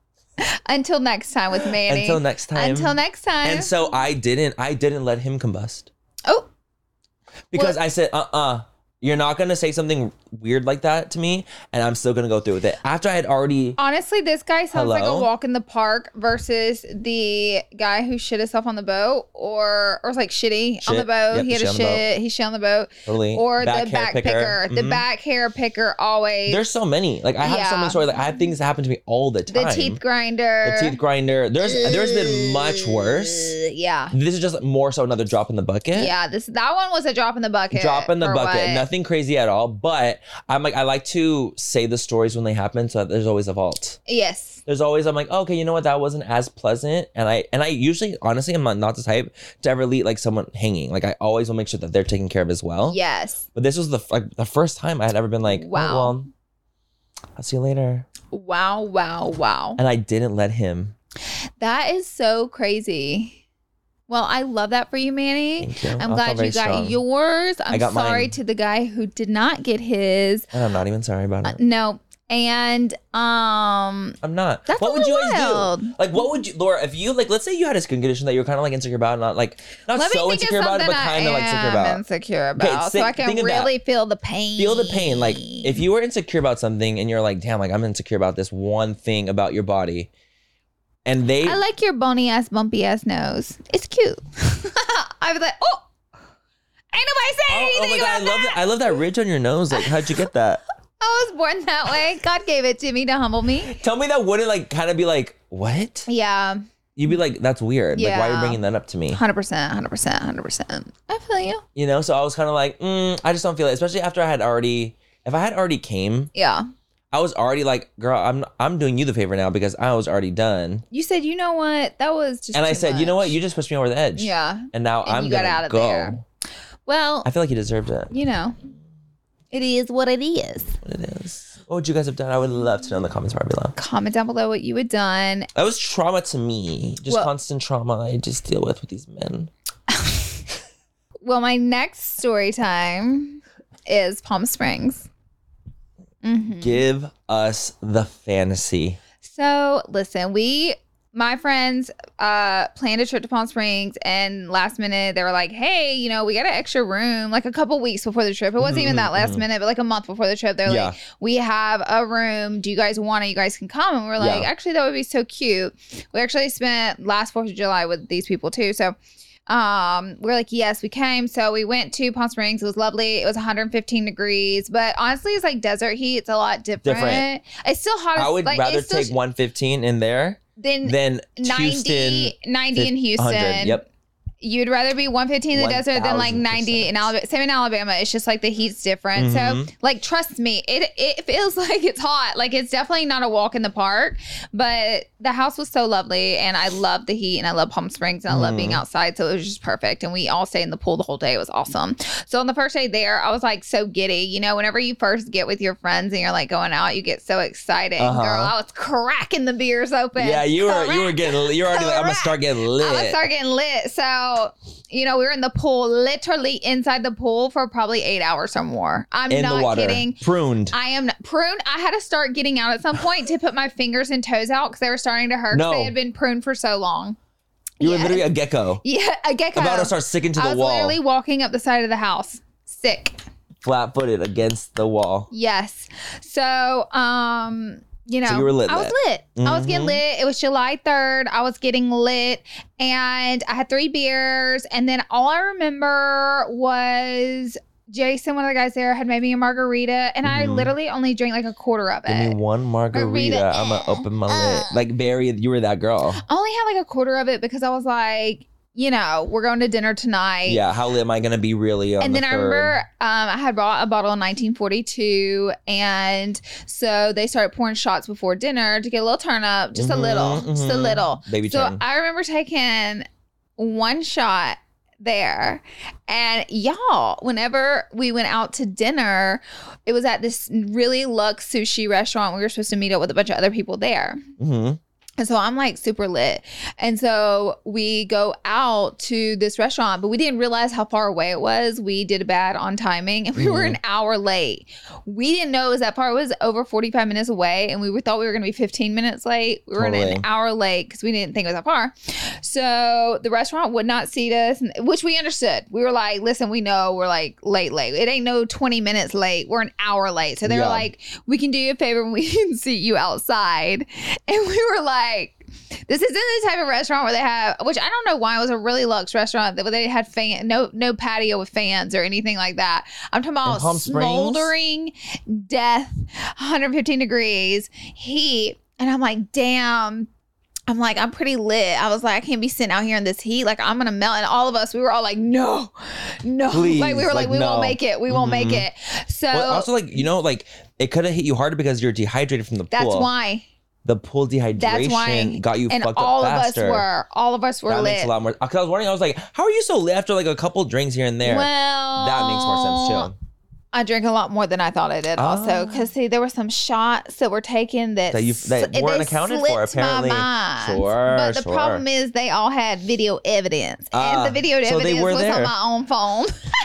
Until next time with Manny. Until next time. Until next time. And so I didn't let him combust. Oh. Because I said, you're not going to say something weird like that to me, and I'm still going to go through with it. After I had already... Honestly, this guy sounds like a Hello? walk in the park versus the guy who shit himself on the boat or was like shitty on the Shit. boat. Yep, He had shit a on the boat. shit. He shit on the boat. Totally. Or Back the hair back picker. picker. The Mhm. back hair picker always. There's so many. Like, I have so Yeah. many stories. Like, I have things that happen to me all the time. the teeth grinder. The teeth grinder. There's been much worse. Yeah. This is just more so another drop in the bucket. Yeah. That one was a drop in the bucket. Drop in the for bucket. what? Nothing crazy at all. But I'm like, I like to say the stories when they happen so that there's always a vault. Yes. There's always, I'm like, oh, okay, you know what? That wasn't as pleasant. And I usually, honestly, I'm not the type to ever leave like someone hanging. Like I always will make sure that they're taken care of as well. Yes. But this was the first time I had ever been like, Wow. oh, well, I'll see you later. Wow. Wow. Wow. And I didn't let him. That is so crazy. Well, I love that for you, Manny. Thank you. I'm I glad felt very you got strong. yours. I'm got sorry mine. to the guy who did not get his. And I'm not even sorry about it. No. And I'm not. That's What a would you little guys wild. do? Like, what would you, Laura, if you, like, let's say you had a skin condition that you were kind of like insecure about, not let so me think insecure of about it, something but kind of like insecure I am about. insecure about, so I can think of that. really feel the pain. Feel the pain. Like, if you were insecure about something and you're like, damn, like, I'm insecure about this one thing about your body. And they, I like your bony ass, bumpy ass nose. It's cute. I was like, oh, ain't nobody saying oh anything my God, about that. I love that ridge on your nose. Like, how'd you get that? I was born that way. God gave it to me to humble me. Tell me that wouldn't like kind of be like, what? Yeah, You'd be like, that's weird. Like, why are you Yeah. bringing that up to me? 100%, 100%. I feel you. You know? So I was kind of like, I just don't feel it. Especially after if I had already came, Yeah. I was already like, girl, I'm doing you the favor now because I was already done. You said, you know what? That was just. And I too said, you know what? much. You just pushed me over the edge. Yeah. And now And I'm you got gonna out of go. there. Well, I feel like he deserved it. you know, it is what it is. What it is. What would you guys have done? I would love to know in the comments bar below. Comment down below what you had done. That was trauma to me. Just Well- constant trauma I just deal with these men. Well, my next story time is Palm Springs. Give us the fantasy. So listen, my friends planned a trip to Palm Springs, and last minute they were like, hey, you know, we got an extra room, like a couple weeks before the trip. It wasn't even that last minute, but like a month before the trip. They're Yeah. like, we have a room. Do you guys want it? You guys can come. And we're like, Yeah. actually, that would be so cute. We actually spent last 4th of July with these people too. So we're like, yes, we came. So we went to Palm Springs. It was lovely. It was 115 degrees, but honestly, it's like desert heat. It's a lot different. It's still hot. I would like, rather it's still take 115 in there than than 90 Houston. in Houston. 100. Yep. You'd rather be 115 in the desert than like 90 in Alabama. Same in Alabama. It's just like the heat's different. So like, trust me, it feels like it's hot. Like it's definitely not a walk in the park, but the house was so lovely and I love the heat and I love Palm Springs and I love being outside. So it was just perfect. And we all stayed in the pool the whole day. It was awesome. So on the first day there, I was like so giddy. You know, whenever you first get with your friends and you're like going out, you get so excited. Girl, I was cracking the beers open. Yeah, you were getting, you're already like, I'm going to start getting lit. I'm going to start getting lit. So, you know, we were in the pool, literally inside the pool for probably 8 hours or more. I'm in not the water. kidding. Pruned. I am pruned. I had to start getting out at some point to put my fingers and toes out because they were starting to hurt. No. They had been pruned for so long. You were literally a gecko. Yeah, a gecko. About to start sticking to the I was wall. literally walking up the side of the house, sick. Flat-footed against the wall. Yes. So, you know, So you were lit. I was lit. I was getting lit. It was July 3rd. I was getting lit and I had 3 beers. And then all I remember was Jason, one of the guys there, had made me a margarita. And I literally only drank like a quarter of it. Give me one margarita. I'm going to open my lid. Like, Barry, you were that girl. I only had like a quarter of it because I was like, you know, we're going to dinner tonight. Yeah, how lit am I going to be really on And then the I third? remember I had bought a bottle of 1942. And so they started pouring shots before dinner to get a little turn up, just a little, just a little. Baby so turn. I remember taking one shot there. And y'all, whenever we went out to dinner, it was at this really luxe sushi restaurant. We were supposed to meet up with a bunch of other people there. And so I'm like super lit. And so we go out to this restaurant, but we didn't realize how far away it was. We did bad on timing and we were an hour late. We didn't know it was that far. It was over 45 minutes away and we thought we were going to be 15 minutes late. We were an hour late because we didn't think it was that far. So the restaurant would not seat us, which we understood. We were like, listen, we know we're like late. It ain't no 20 minutes late. We're an hour late. So they were like, we can do you a favor and we can seat you outside. And we were like, this isn't the type of restaurant where they have, which I don't know why, it was a really luxe restaurant that they had no patio with fans or anything like that. I'm talking about smoldering death, 115 degrees heat. And I'm like, damn. I'm like, I'm pretty lit. I was like, I can't be sitting out here in this heat. Like, I'm going to melt. And all of us, we were all like, no. Please, like, we were like, we no. won't make it. We won't make it. So well, also, like, you know, like, it could have hit you harder because you're dehydrated from the pool. that's why. The pool dehydration got you fucked up faster. All of us were that lit. Makes a lot more. Because I was wondering, I was like, how are you so lit after like a couple drinks here and there? Well, that makes more sense too. I drank a lot more than I thought I did also. Because see, there were some shots that were taken that weren't accounted for apparently. My mind. Sure, but the problem is they all had video evidence. And the video evidence was on my own phone.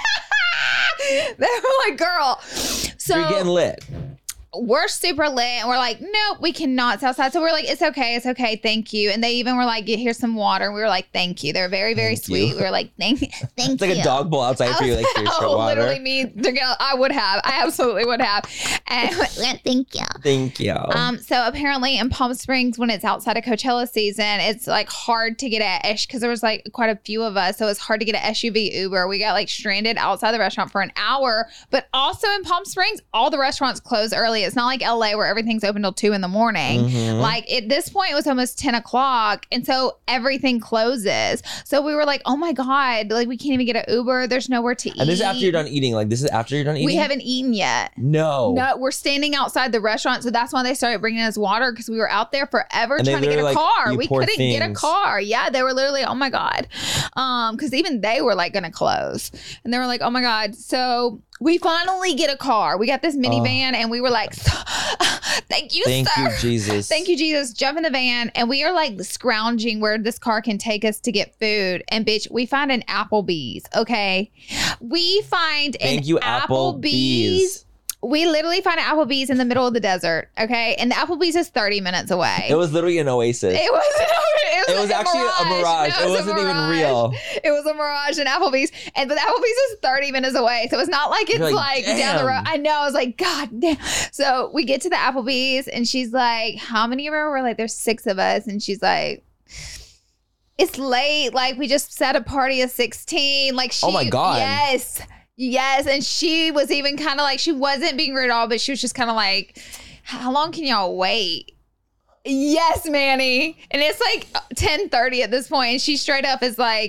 They were like, girl. So you're getting lit. We're super lit and we're like, nope, we cannot sit outside. So we're like, it's okay, thank you. And they even were like, here's some water. And we were like, thank you. They're very, very sweet. We were like, thank you. It's like a dog bowl outside for you, like here's your water. Literally me. I absolutely would have. And thank you. Thank you. So apparently in Palm Springs, when it's outside of Coachella season, it's like hard to get because there was like quite a few of us. So it's hard to get an SUV Uber. We got like stranded outside the restaurant for an hour. But also in Palm Springs, all the restaurants close early. It's not like LA where everything's open till 2 a.m. Like at this point, it was almost 10 o'clock. And so everything closes. So we were like, oh my God, like we can't even get an Uber. There's nowhere to eat. And this is after you're done eating. Like this is after you're done eating? We haven't eaten yet. No, we're standing outside the restaurant. So that's why they started bringing us water because we were out there forever trying to get a car. We couldn't get a car. Yeah, they were literally, oh my God. Because even they were like going to close. And they were like, oh my God. So we finally get a car. We got this minivan and we were like, thank you, sir. Thank you, Jesus. Thank you, Jesus. Jump in the van. And we are like scrounging where this car can take us to get food. And bitch, we find an Applebee's. Okay. We find an Applebee's. We literally find an Applebee's in the middle of the desert, okay? And the Applebee's is 30 minutes away. It was literally an oasis. It was actually a mirage. No, it wasn't even real. It was a mirage in Applebee's. But the Applebee's is 30 minutes away. So it's not like it's like down the road. I know. I was like, God damn. So we get to the Applebee's and she's like, how many of us? We're like, there's 6 of us. And she's like, it's late. Like we just set a party of 16. Like oh my God. Yes. And she was even kind of like, she wasn't being rude at all, but she was just kind of like, how long can y'all wait? Yes, Manny. And it's like 10:30 at this point. And she straight up is like,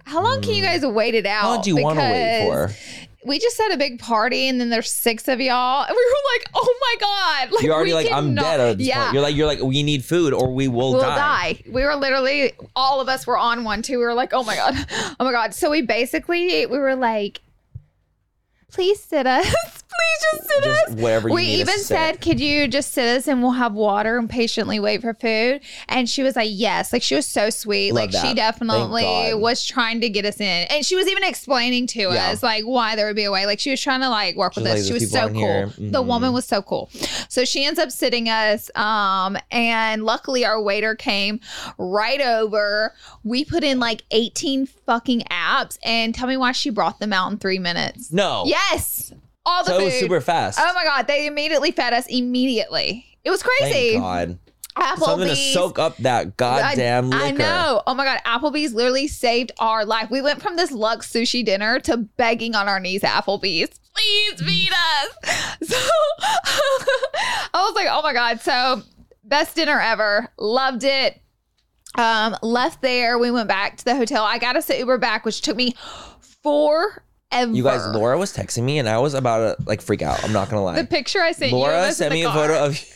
How long can you guys wait it out? How long do you want to wait for? We just had a big party and then there's 6 of y'all. And we were like, oh my God. Like, You're already we like, I'm cannot- dead at this point. You're like, we need food or we'll die. We were literally, all of us were on one too. We were like, oh my God. Oh my God. So we were like, please sit us. Please just sit Just us. wherever you We need even to sit. said, could you just sit us and we'll have water and patiently wait for food? And she was like, yes. Like, she was so sweet. Love Like, that. she Thank definitely God. was trying to get us in. And she was even explaining to Yeah. us, like, why there would be a way. Like, she was trying to, like, work with She's like, us. She "There's was people so in cool. here." The Mhm. woman was so cool. So she ends up sitting us. And luckily, our waiter came right over. We put in, like, 18 fucking apps. And tell me why she brought them out in 3 minutes. No. Yes. All the So food. it was super fast. Oh my God. They immediately fed us immediately. It was crazy. Thank God. Applebee's. Something to soak up that goddamn liquor. I know. Oh my God. Applebee's literally saved our life. We went from this Lux sushi dinner to begging on our knees at Applebee's. Please feed us. So I was like, oh my God. So best dinner ever. Loved it. Left there. We went back to the hotel. I got us an Uber back, which took me forever. You guys, Laura was texting me and I was about to like freak out. I'm not going to lie. The picture I sent you Laura was in sent the me a car. photo of you.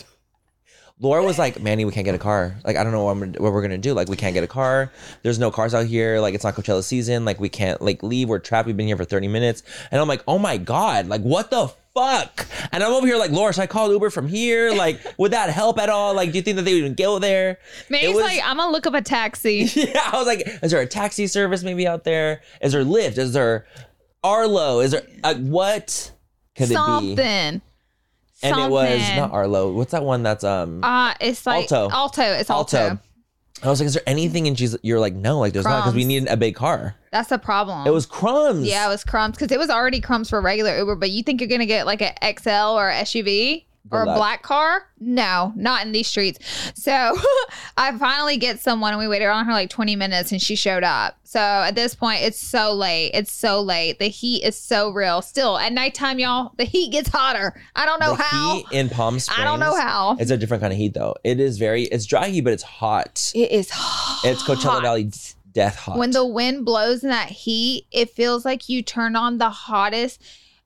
Laura was like, Manny, we can't get a car. Like, I don't know what we're going to do. Like, we can't get a car. There's no cars out here. Like, it's not Coachella season. Like, we can't like leave. We're trapped. We've been here for 30 minutes. And I'm like, oh my God, like, what the fuck? And I'm over here like, Laura, should I call Uber from here? Like, would that help at all? Like, do you think that they would even go there? Maybe It it's was- like, I'm going to look up a taxi. Yeah, I was like, is there a taxi service maybe out there? Is there Lyft? Is there Arlo? Is there what could it be? Something. And it was not Arlo. What's that one that's It's like Alto. It's Alto. I was like, is there anything? And you're like, no, like there's not because we Crumbs. needed a big car. That's the problem. It was Crumbs. Yeah, it was Crumbs because it was already Crumbs for regular Uber. But you think you're gonna get like an XL or SUV or a luck. black car? No, not in these streets. So I finally get someone and we waited on her like 20 minutes and she showed up. So at this point, it's so late. It's so late. The heat is so real. Still at nighttime, y'all, the heat gets hotter. I don't know The how. heat in Palm Springs. I don't know how. It's a different kind of heat though. It's dry heat, but it's hot. It is hot. It's Coachella Valley death hot. When the wind blows in that heat, it feels like you turn on the hottest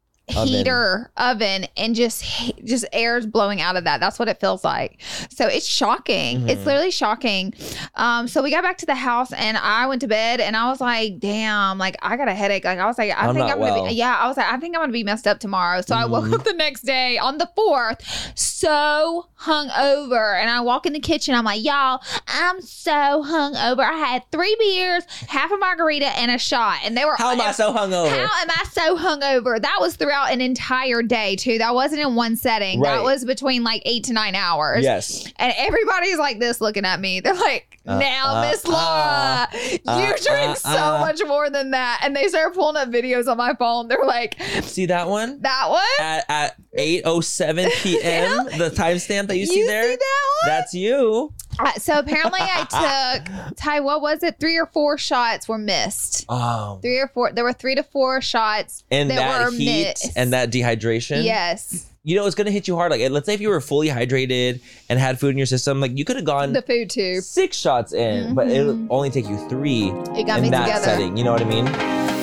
heater oven and just air is blowing out of that. That's what it feels like. So it's shocking. Mm-hmm. It's literally shocking. So we got back to the house and I went to bed and I was like, damn, like I got a headache. Like I was like, I think I'm gonna be messed up tomorrow. So I woke up the next day on the 4th, so hungover. And I walk in the kitchen. I'm like, y'all, I'm so hungover. I had 3 beers, half a margarita, and a shot. And they were How am I so hungover? How am I so hungover? That was throughout an entire day too. That wasn't in one setting. Right. That was between like 8 to 9 hours. Yes. And everybody's like this looking at me. They're like, now, Miss Laura, you drink so much more than that. And they started pulling up videos on my phone. They're like, See that one? that one? At 8:07 p.m. The timestamp that you see there? see that one? That's you. So apparently I took, Ty, what was it? 3 or 4 shots were missed. Oh. 3 or 4. There were 3 to 4 shots And that that were heat missed. and that dehydration. Yes. You know, it's going to hit you hard. Like, let's say if you were fully hydrated and had food in your system, like you could have gone The food too. 6 shots in, but it would only take you 3 It got in me that together. setting. You know what I mean?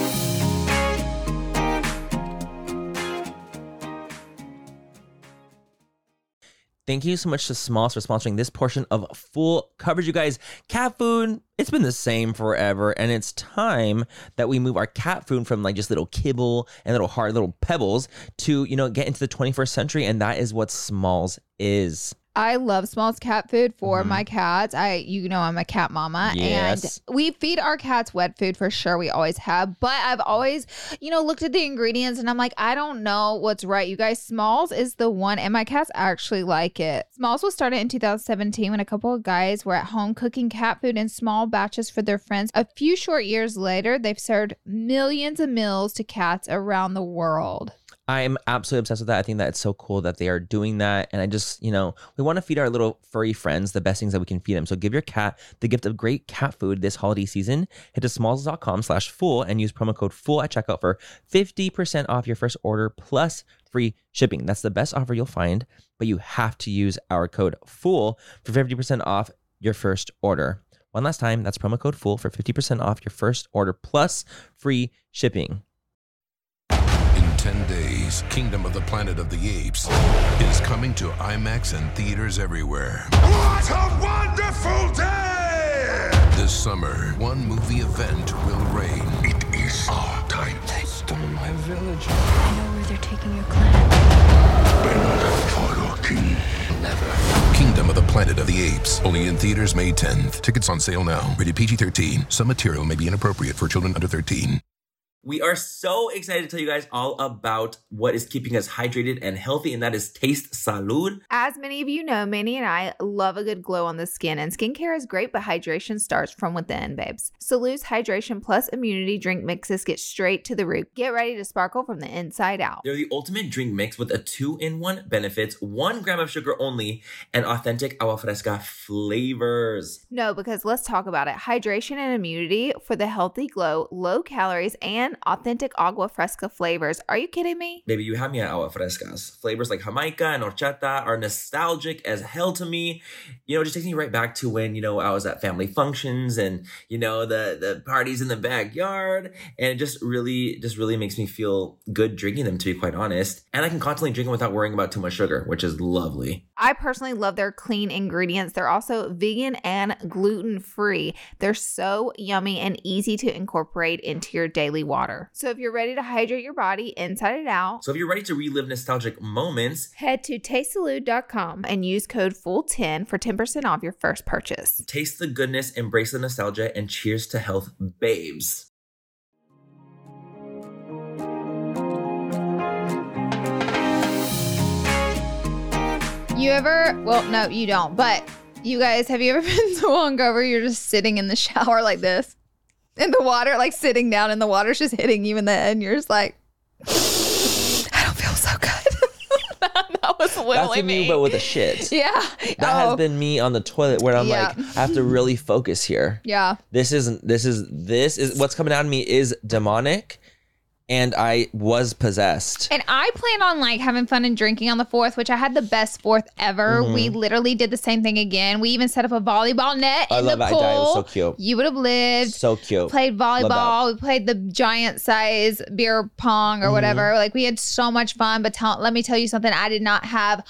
Thank you so much to Smalls for sponsoring this portion of full coverage, you guys. Cat food, it's been the same forever, and it's time that we move our cat food from like just little kibble and little hard little pebbles to, you know, get into the 21st century, and that is what Smalls is. I love Smalls cat food for my cats. I'm a cat mama. Yes. And we feed our cats wet food for sure. We always have. But I've always, looked at the ingredients and I'm like, I don't know what's right. You guys, Smalls is the one. And my cats actually like it. Smalls was started in 2017 when a couple of guys were at home cooking cat food in small batches for their friends. A few short years later, they've served millions of meals to cats around the world. I'm absolutely obsessed with that. I think that it's so cool that they are doing that. And I just, we want to feed our little furry friends the best things that we can feed them. So give your cat the gift of great cat food this holiday season. Head to smalls.com/full and use promo code FULL at checkout for 50% off your first order plus free shipping. That's the best offer you'll find, but you have to use our code FULL for 50% off your first order. One last time, that's promo code FOOL for 50% off your first order plus free shipping. In 10 days, Kingdom of the Planet of the Apes is coming to IMAX and theaters everywhere. What a wonderful day! This summer, one movie event will reign. It is our time. They stole my village. I know where they're taking your clan. Bend for your king. Never. Kingdom of the Planet of the Apes. Only in theaters May 10th. Tickets on sale now. Rated PG-13. Some material may be inappropriate for children under 13. We are so excited to tell you guys all about what is keeping us hydrated and healthy, and that is Taste Salud. As many of you know, Manny and I love a good glow on the skin, and skincare is great, but hydration starts from within, babes. Salud's Hydration Plus Immunity Drink Mixes get straight to the root. Get ready to sparkle from the inside out. They're the ultimate drink mix with a 2-in-1 benefits, 1 gram of sugar only, and authentic agua fresca flavors. No, because let's talk about it. Hydration and immunity for the healthy glow, low calories, and authentic agua fresca flavors. Are you kidding me? Baby, you have me at agua frescas. Flavors like Jamaica and horchata are nostalgic as hell to me. You know, it just takes me right back to when, I was at family functions and, the parties in the backyard. And it just really makes me feel good drinking them, to be quite honest. And I can constantly drink them without worrying about too much sugar, which is lovely. I personally love their clean ingredients. They're also vegan and gluten-free. They're so yummy and easy to incorporate into your daily water. So if you're ready to hydrate your body inside and out, so if you're ready to relive nostalgic moments, head to tastesalud.com and use code FOOL10 for 10% off your first purchase. Taste the goodness, embrace the nostalgia, and cheers to health, babes. You ever, well, no, you don't, but you guys, have you ever been so hungover you're just sitting in the shower like this? In the water, like sitting down and the water's just hitting you in the head and you're just like, I don't feel so good. That was literally That's me, but with a shit. Yeah. That has been me on the toilet where I'm like, I have to really focus here. Yeah. This is what's coming out of me is demonic. And I was possessed. And I plan on like having fun and drinking on the 4th, which I had the best 4th ever. Mm-hmm. We literally did the same thing again. We even set up a volleyball net in the pool. It was so cute. You would have lived. So cute. Played volleyball. We played the giant size beer pong or whatever. Like we had so much fun. But let me tell you something. I did not have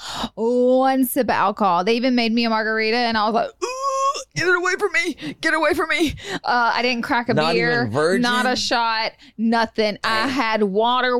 1 sip of alcohol. They even made me a margarita and I was like, ooh, get it away from me. Get away from me. I didn't crack a beer. Not even virgin? Not a shot. Nothing. I had water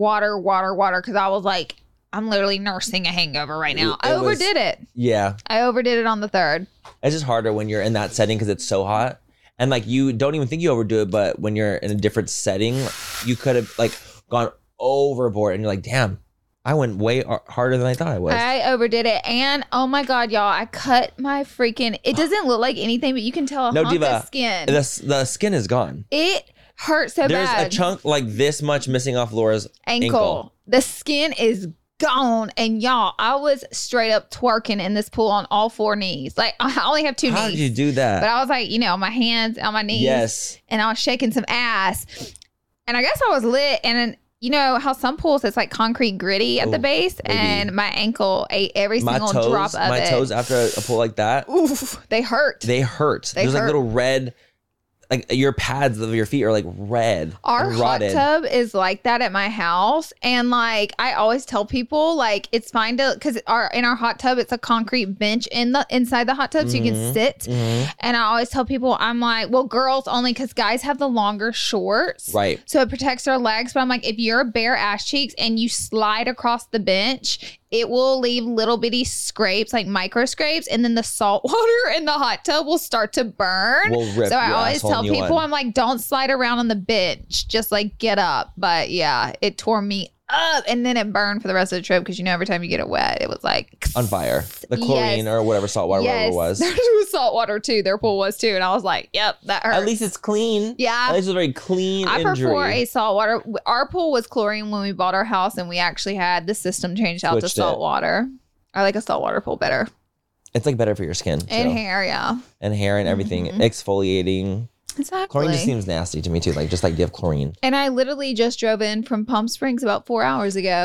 because I was like, I'm literally nursing a hangover right now. I overdid it. Yeah. I overdid it on the 3rd. It's just harder when you're in that setting because it's so hot. And like you don't even think you overdo it, but when you're in a different setting, you could have like gone overboard and you're like, damn, I went way harder than I thought I was. I overdid it. And oh my God, y'all, I cut my freaking, it doesn't look like anything, but you can tell a hunk of skin. The skin is gone. It hurt so bad. There's a chunk like this much missing off Laura's ankle. The skin is gone. And y'all, I was straight up twerking in this pool on all 4 knees. Like I only have 2 knees. How did you do that? But I was like, on my hands, on my knees. Yes. And I was shaking some ass. And I guess I was lit. And then, you know how some pools it's like concrete gritty at the base, baby. And my ankle ate every single drop of it. My toes after a pool like that. Oof, they hurt. There's like little red. Like your pads of your feet are like red. Our hot tub is like that at my house. And like, I always tell people like, it's fine to, cause in our hot tub, it's a concrete bench inside the hot tub. So you can sit. Mm-hmm. And I always tell people, I'm like, well, girls only, cause guys have the longer shorts. Right. So it protects their legs. But I'm like, if you're bare ass cheeks and you slide across the bench, it will leave little bitty scrapes, like micro scrapes, and then the salt water in the hot tub will start to burn. So I always tell people, I'm like, don't slide around on the bench. Just like get up. But yeah, it tore me up and then it burned for the rest of the trip because every time you get it wet, it was like on fire. The chlorine or whatever salt water, whatever it was. There was salt water too. Their pool was too. And I was like, yep, that hurts. At least it's clean. Yeah. At least it's a very clean injury. I prefer a salt water. Our pool was chlorine when we bought our house and we actually had the system changed out to salt water. I like a saltwater pool better. It's like better for your skin. And hair, yeah. And hair and everything. Exfoliating. Exactly. Chlorine just seems nasty to me too. Like, just like, do you have chlorine? And I literally just drove in from Palm Springs about 4 hours ago.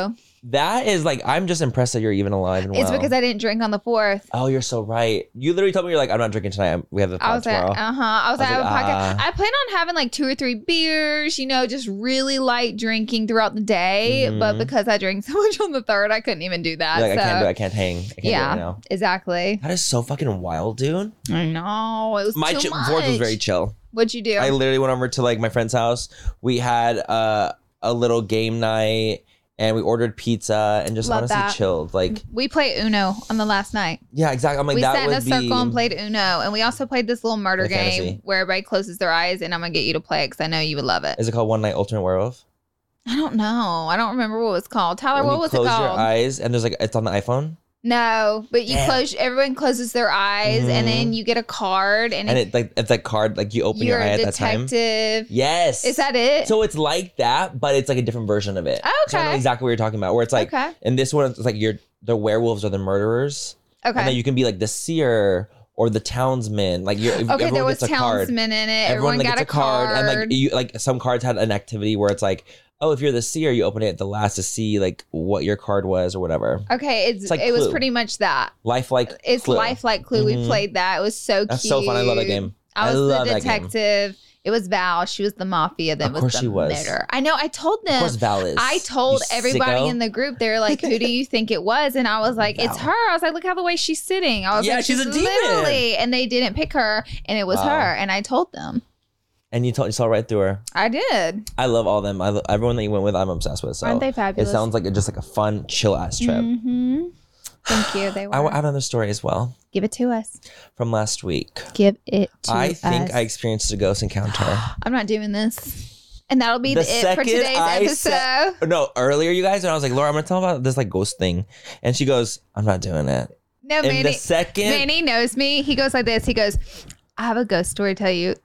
That is like, I'm just impressed that you're even alive and well. It's because I didn't drink on the 4th. Oh, you're so right. You literally told me, you're like, I'm not drinking tonight. We have the I pod was tomorrow. like, I was like, I have a podcast. ah. I plan on having like 2 or 3 beers, you know, just really light drinking throughout the day. Mhm. But because I drank so much on the 3rd, I couldn't even do that. You're like, so, I can't do it. I can't hang. I can't do it right now. Exactly. That is so fucking wild, dude. I know. It was My too much. 4th was very chill. What'd you do? I literally went over to like my friend's house. We had a little game night and we ordered pizza and just Love honestly that. chilled. Like, We played Uno on the last night. yeah, exactly. I'm like, We that sat in would a circle and be played Uno. And we also played this little murder The game fantasy. where everybody closes their eyes. And I'm going to get you to play it because I know you would love it. Is it called One Night Ultimate Werewolf? I don't know. I don't remember what it was called. Tyler, When what you was it close your called? eyes and there's like, it's on the iPhone No, but you Damn. everyone closes their eyes and then you get a card and, and it's like card, like you open you're your eye a at that time. detective. Yes. Is that it? So it's like that, but it's like a different version of it. Oh, So I know okay. exactly what you're talking about. Where it's like, Okay. in this one, it's like the werewolves are the murderers. Okay. And then you can be like the seer or the townsman. Like Okay, everyone there was gets a card. townsmen in it. Everyone Everyone like, got gets a card. And like you, like some cards had an activity where it's like, oh, if you're the seer, you open it at the last to see like what your card was or whatever. Okay, It's like it was Clue. pretty much that. Lifelike. It's Clue. lifelike Clue. We played that. It was so That's cute. so fun. I love that game. I I was love the that game. detective. It was Val. She was the mafia. That Of was course the she was. murderer. I know. I told them. Of course, Val is. I told You everybody sicko. in the group. They were like, "Who do you think it was?" And I was like, "It's Val. her." I was like, "Look how the way she's sitting." I was Yeah, like, she's a demon. literally. And they didn't pick her, and it was Wow. her. And I told them. And you saw right through her. I did. I love all them. Everyone that you went with, I'm obsessed with. So Aren't they fabulous? It sounds like just like a fun, chill ass trip. Mm-hmm. Thank you. They were. I have another story as well Give it to us. from last week. Give it to us. I think I experienced a ghost encounter. I'm not doing this. And that'll be The it for second today's I episode. No, earlier, you guys, and I was like, Laura, I'm gonna tell about this like ghost thing, and she goes, I'm not doing it. No, And Manny. the second, Manny knows me. He goes like this. He goes, I have a ghost story to tell you.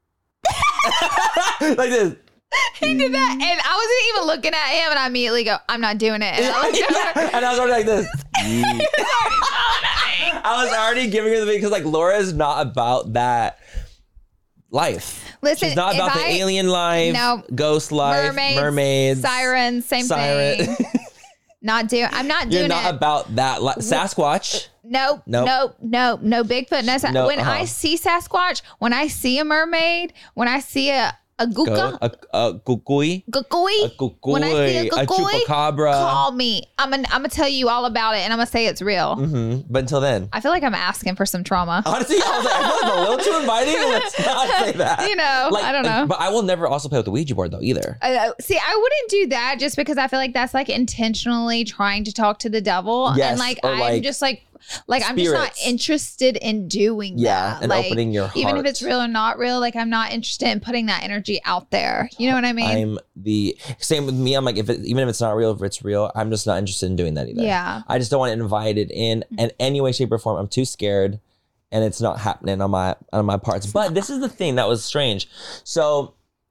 like this. He did that. And I wasn't even looking at him. And I immediately go, I'm not doing it. And I looked at her. And I was already like this. I was already giving her the because like Laura is not about that life. Listen, She's not if about the I- alien life, No. ghost life, mermaids, sirens, same siren. thing. I'm not You're doing not it. about that. Sasquatch. Nope, Nope. no Bigfoot. No, No, when I see Sasquatch, when I see a mermaid, when I see a guka, A kukui. gukui, A kukui. when I see a A gukui, chupacabra. call me. I'm gonna tell you all about it, and I'm gonna say it's real. Hmm. But until then. I feel like I'm asking for some trauma. Honestly, I was like, I feel like a little too inviting. Let's not say that. You know, I don't know. But I will never also play with the Ouija board though either. See, I wouldn't do that just because I feel like that's like intentionally trying to talk to the devil, Yes, and like or, I'm like, just like I'm just not spirits. interested in doing Yeah, that. and like, opening your even if heart. it's real or not real. Like I'm not interested in putting that energy out there. You know what I mean? I'm the same with me. I'm like, even if it's not real, if it's real, I'm just not interested in doing that either. Yeah. I just don't want to invite it in any way, shape, or form. I'm too scared, and it's not happening on my parts. But this is the thing that was strange. So,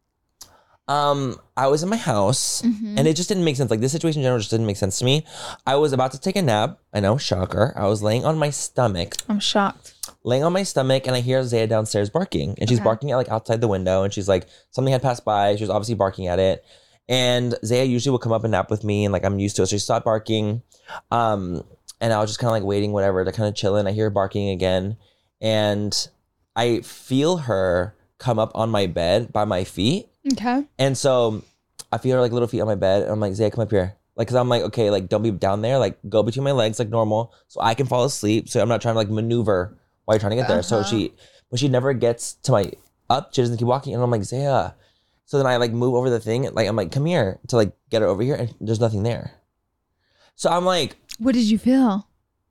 I was in my house, Mm-hmm. and it just didn't make sense. Like this situation in general just didn't make sense to me. I was about to take a nap. I know, shocker. I was laying on my stomach. I'm shocked. Laying on my stomach, and I hear Zaya downstairs barking, and she's barking at like outside the window, and she's like, something had passed by. She was obviously barking at it, and Zaya usually will come up and nap with me, and like I'm used to it. So she stopped barking, and I was just kind of like waiting, whatever, to kind of chill in. I hear her barking again, and I feel her come up on my bed by my feet, Okay. and so I feel her like little feet on my bed, and I'm like, Zaya, come up here. Like, cause I'm like, okay, like don't be down there, like go between my legs like normal, so I can fall asleep. So I'm not trying to like maneuver while you're trying to get there. So but she never gets to my up. She doesn't keep walking, and I'm like, Zaya. So then I like move over the thing, like I'm like, come here to like get her over here, and there's nothing there. So I'm like, What did you feel?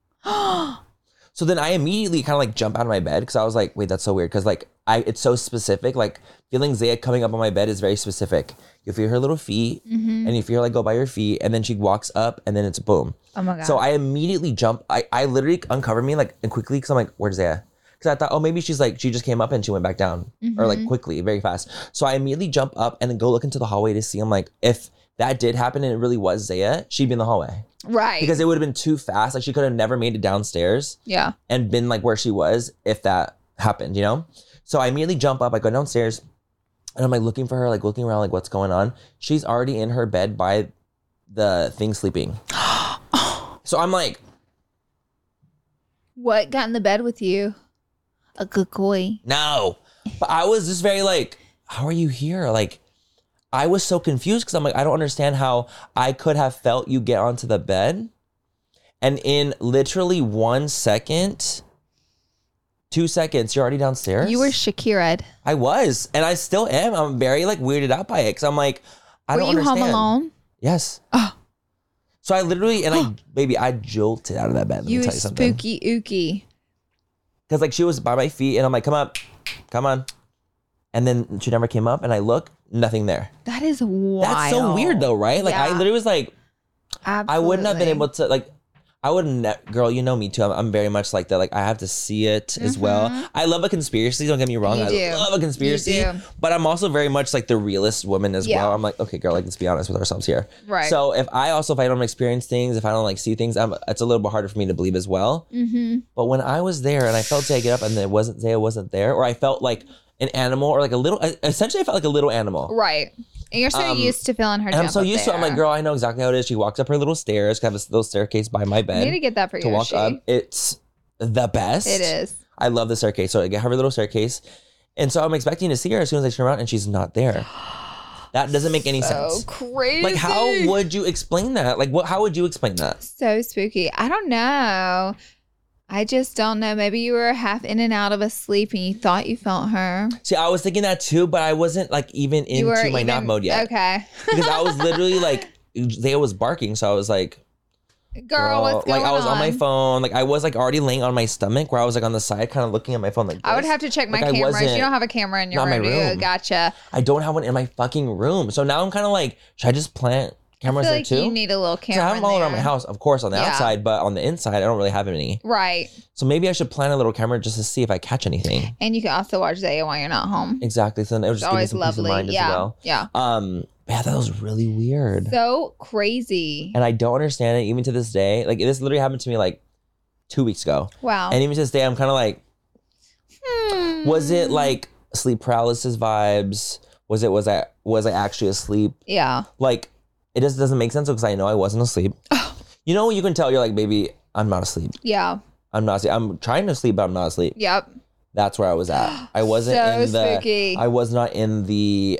so then I immediately kind of like jump out of my bed because I was like, wait, that's so weird. Because like it's so specific. Like feeling Zaya coming up on my bed is very specific. You feel her little feet, and you feel her like go by your feet, and then she walks up, and then it's boom. Oh my god. So I immediately jump. I literally uncovered me like and quickly because I'm like, where's Zaya? Because I thought, oh, maybe she's like, she just came up and she went back down or like quickly, very fast. So I immediately jump up and then go look into the hallway to see. I'm like, if that did happen and it really was Zaya, she'd be in the hallway. right. Because it would have been too fast. Like she could have never made it downstairs yeah. and been like where she was if that happened, you know? So I immediately jump up, I go downstairs and I'm like looking for her, like looking around, like what's going on. She's already in her bed by the thing sleeping. So I'm like, What got in the bed with you? A good boy. no. But I was just very like, how are you here? Like, I was so confused because I'm like, I don't understand how I could have felt you get onto the bed. And in literally 1 second, 2 seconds, you're already downstairs. You were Shakira'd. I was. And I still am. I'm very like weirded out by it because I'm like, I don't understand. Were you home alone? Yes. So I literally, I jolted out of that bed. Let me You tell you something. spooky ookie. Because like she was by my feet and I'm like, come on. And then she never came up and I look, nothing there. That is wild. That's so weird though, right? Like I Yeah. literally was like, Absolutely. I wouldn't have been able to like, I wouldn't, girl, you know me too. I'm very much like that. Like I have to see it as well. I love a conspiracy. Don't get me wrong. You do. I love a conspiracy, You do. but I'm also very much like the realist woman as Yeah. well. I'm like, okay, girl, like let's be honest with ourselves here. Right. So if I don't experience things, if I don't like see things, it's a little bit harder for me to believe as well. Mm-hmm. But when I was there and I felt Zaya get up and Zaya wasn't there, or I felt like an animal or like a little, essentially I felt like a little animal. Right. And you're so used to feeling her And jump I'm so up used to it. I'm like, there. girl, I know exactly how it is. She walks up her little stairs, have this little staircase by my bed. I need to get that for to you. walk up. It's the best. It is. I love the staircase. So I get her little staircase. And so I'm expecting to see her as soon as I turn around and she's not there. That doesn't make any So sense. crazy. Like, how would you explain that? Like, how would you explain that? So spooky. I don't know. I just don't know. Maybe you were half in and out of a sleep and you thought you felt her. See, I was thinking that too, but I wasn't like even You were into my nap mode yet. Okay. Because I was literally like, Zaya was barking. So I was like, Girl, what's going on? Like I was on my phone. Like I was like already laying on my stomach where I was like on the side kind of looking at my phone like this. I would have to check my Like, I cameras. wasn't- You don't have a camera in your not my room, do you? room. Gotcha. I don't have one in my fucking room. So now I'm kind of like, should I just plant I cameras feel there like too? you need a little So I camera have in them all there. around my house, of course, on the Yeah. outside, but on the inside, I don't really have any. Right. So maybe I should plant a little camera just to see if I catch anything. And you can also watch Zaya while you're not home. Exactly. So then it would It's just give me always some lovely. peace of mind Yeah. as well. Yeah. Yeah, that was really weird. So crazy. And I don't understand it even to this day. Like this literally happened to me like 2 weeks ago. Wow. And even to this day, I'm kind of like, was it like sleep paralysis vibes? Was I actually asleep? Yeah. Like, it just doesn't make sense because I know I wasn't asleep. You know, you can tell you're like, baby, I'm not asleep. Yeah. I'm not asleep. I'm trying to sleep, but I'm not asleep. Yep. That's where I was at. I wasn't So in the. spooky. I was not in the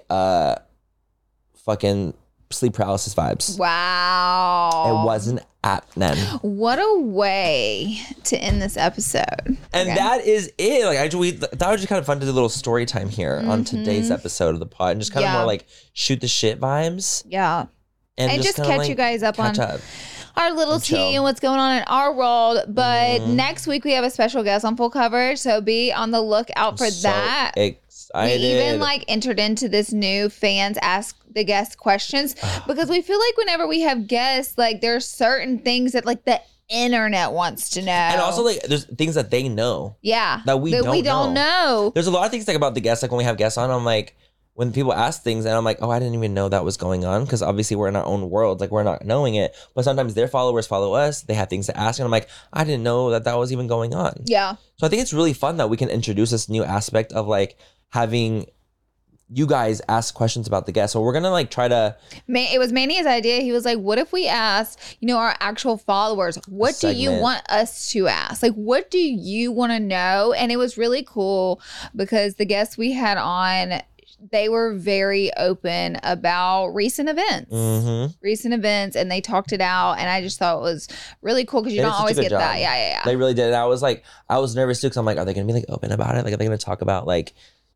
fucking sleep paralysis vibes. Wow. It wasn't happening. What a way to end this episode. And Okay. that is it. Like that was just kind of fun to do a little story time here on today's episode of the pod, and just kind of Yeah. more like shoot the shit vibes, Yeah. And just kinda, catch like, you guys up on catch up. our little And chill. tea and what's going on in our world. But next week we have a special guest on Full Coverage, so be on the lookout for So that. excited. We even like entered into this new fans ask the guest questions because we feel like whenever we have guests, like there's certain things that like the internet wants to know. and also like there's things that they know. yeah, that we don't know. There's a lot of things like about the guests. Like when we have guests on, I'm like, when people ask things, and I'm like, oh, I didn't even know that was going on because obviously we're in our own world, like we're not knowing it. But sometimes their followers follow us. They have things to ask, and I'm like, I didn't know that was even going on. Yeah. So I think it's really fun that we can introduce this new aspect of like having you guys ask questions about the guests. So we're gonna like try to It was Manny's idea. He was like, what if we asked, our actual followers, what do you Segment. want us to ask? Like, what do you want to know? And it was really cool because the guests we had on, they were very open about recent events. And they talked it out. And I just thought it was really cool because you They did don't such a always good get job. that. Yeah. They really did. And I was nervous too because I'm like, are they gonna be like open about it? Like, are they gonna talk about like,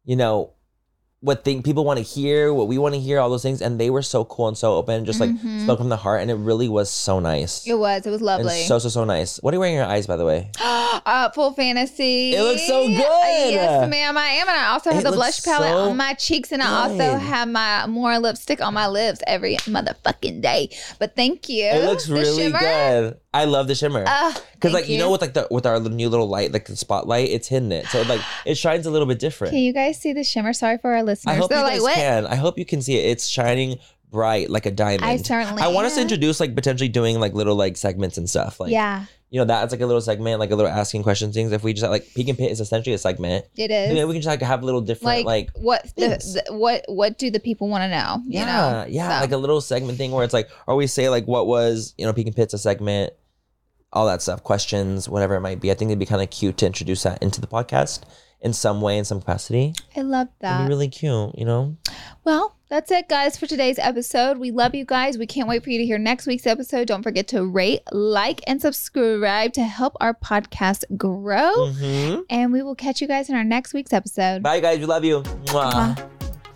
what people want to hear, what we want to hear, all those things. And they were so cool and so open, just like spoke from the heart. And it really was so nice. It was lovely. And so nice. What are you wearing in your eyes, by the way? Full Fantasy. It looks so good. Yes, ma'am, I am. And I also have It the looks blush palette so on my cheeks. And I also good. have my more lipstick on my lips every motherfucking day. But thank you. It looks The really shimmer. good. I love the shimmer. Because like, thank you. with our new little light, like the spotlight, it's hidden it. So like it shines a little bit different. Can you guys see the shimmer? Sorry for our listeners. I hope They're you like, guys what? can. I hope you can see it. It's shining bright like a diamond. I certainly I want us to am. introduce like potentially doing like little like segments and stuff. Like, Yeah, you know, that's like a little segment, like a little asking questions things. If we just like Peek and Pit is essentially a segment. it is. Maybe we can just like have little different like what things. what do the people want to know? You know? Yeah, So, like a little segment thing where it's like, or we say like what was, you know, Peek and Pit's a segment, all that stuff, questions, whatever it might be. I think it'd be kind of cute to introduce that into the podcast in some way, in some capacity. I love It'd that. be really cute, you know? Well, that's it, guys, for today's episode. We love you guys. We can't wait for you to hear next week's episode. Don't forget to rate, like, and subscribe to help our podcast grow. Mm-hmm. And we will catch you guys in our next week's episode. Bye, guys. We love you. Mwah. Mwah.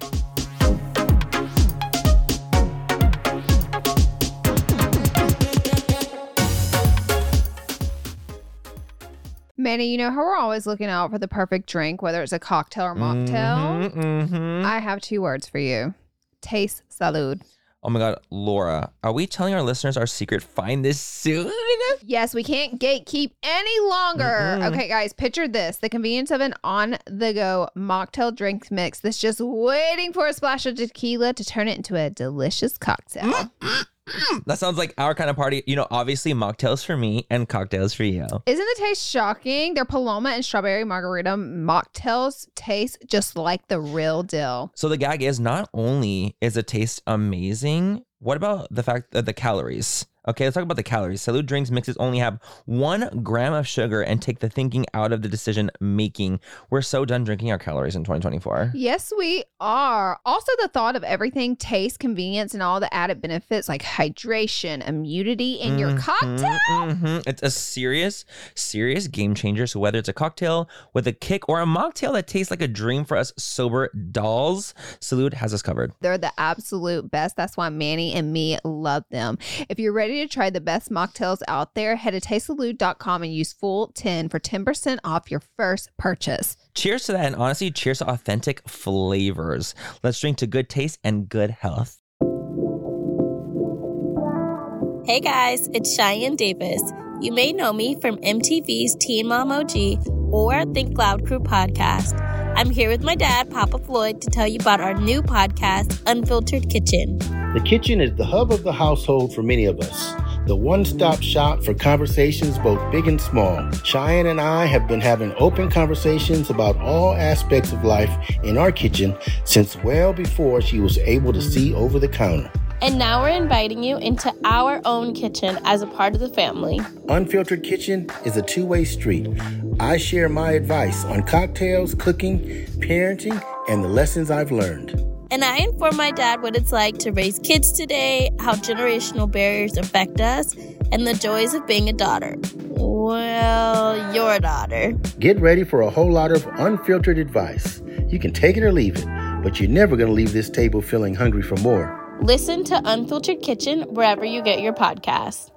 Manny, you know how we're always looking out for the perfect drink, whether it's a cocktail or mocktail? Mm-hmm. I have 2 words for you. Taste salud. Oh my God, Laura, are we telling our listeners our secret find this soon? Yes, we can't gatekeep any longer. Okay, guys, picture this. The convenience of an on-the-go mocktail drink mix that's just waiting for a splash of tequila to turn it into a delicious cocktail. That sounds like our kind of party. You know, obviously mocktails for me and cocktails for you. Isn't the taste shocking? Their Paloma and strawberry margarita mocktails taste just like the real deal. So the gag is not only is the taste amazing, what about the fact that the calories? Okay, let's talk about the calories. Salud drinks mixes only have 1 gram of sugar and take the thinking out of the decision making. We're so done drinking our calories in 2024. Yes, we are. Also, the thought of everything, taste, convenience, and all the added benefits like hydration, immunity in your cocktail. It's a serious game changer. So whether it's a cocktail with a kick or a mocktail that tastes like a dream for us sober dolls, Salud has us covered. They're the absolute best. That's why Manny and me love them. If you're ready to try the best mocktails out there, head to tastesalud.com and use full10 for 10% off your first purchase. Cheers to that, and honestly, cheers to authentic flavors. Let's drink to good taste and good health. Hey guys, it's Cheyenne Davis. You may know me from MTV's Teen Mom OG or Think Loud Crew podcast. I'm here with my dad, Papa Floyd, to tell you about our new podcast, Unfiltered Kitchen. The kitchen is the hub of the household for many of us. The one-stop shop for conversations both big and small. Cheyenne and I have been having open conversations about all aspects of life in our kitchen since well before she was able to see over the counter. And now we're inviting you into our own kitchen as a part of the family. Unfiltered Kitchen is a two-way street. I share my advice on cocktails, cooking, parenting, and the lessons I've learned. And I inform my dad what it's like to raise kids today, how generational barriers affect us, and the joys of being a daughter. Well, your daughter. Get ready for a whole lot of unfiltered advice. You can take it or leave it, but you're never going to leave this table feeling hungry for more. Listen to Unfiltered Kitchen wherever you get your podcasts.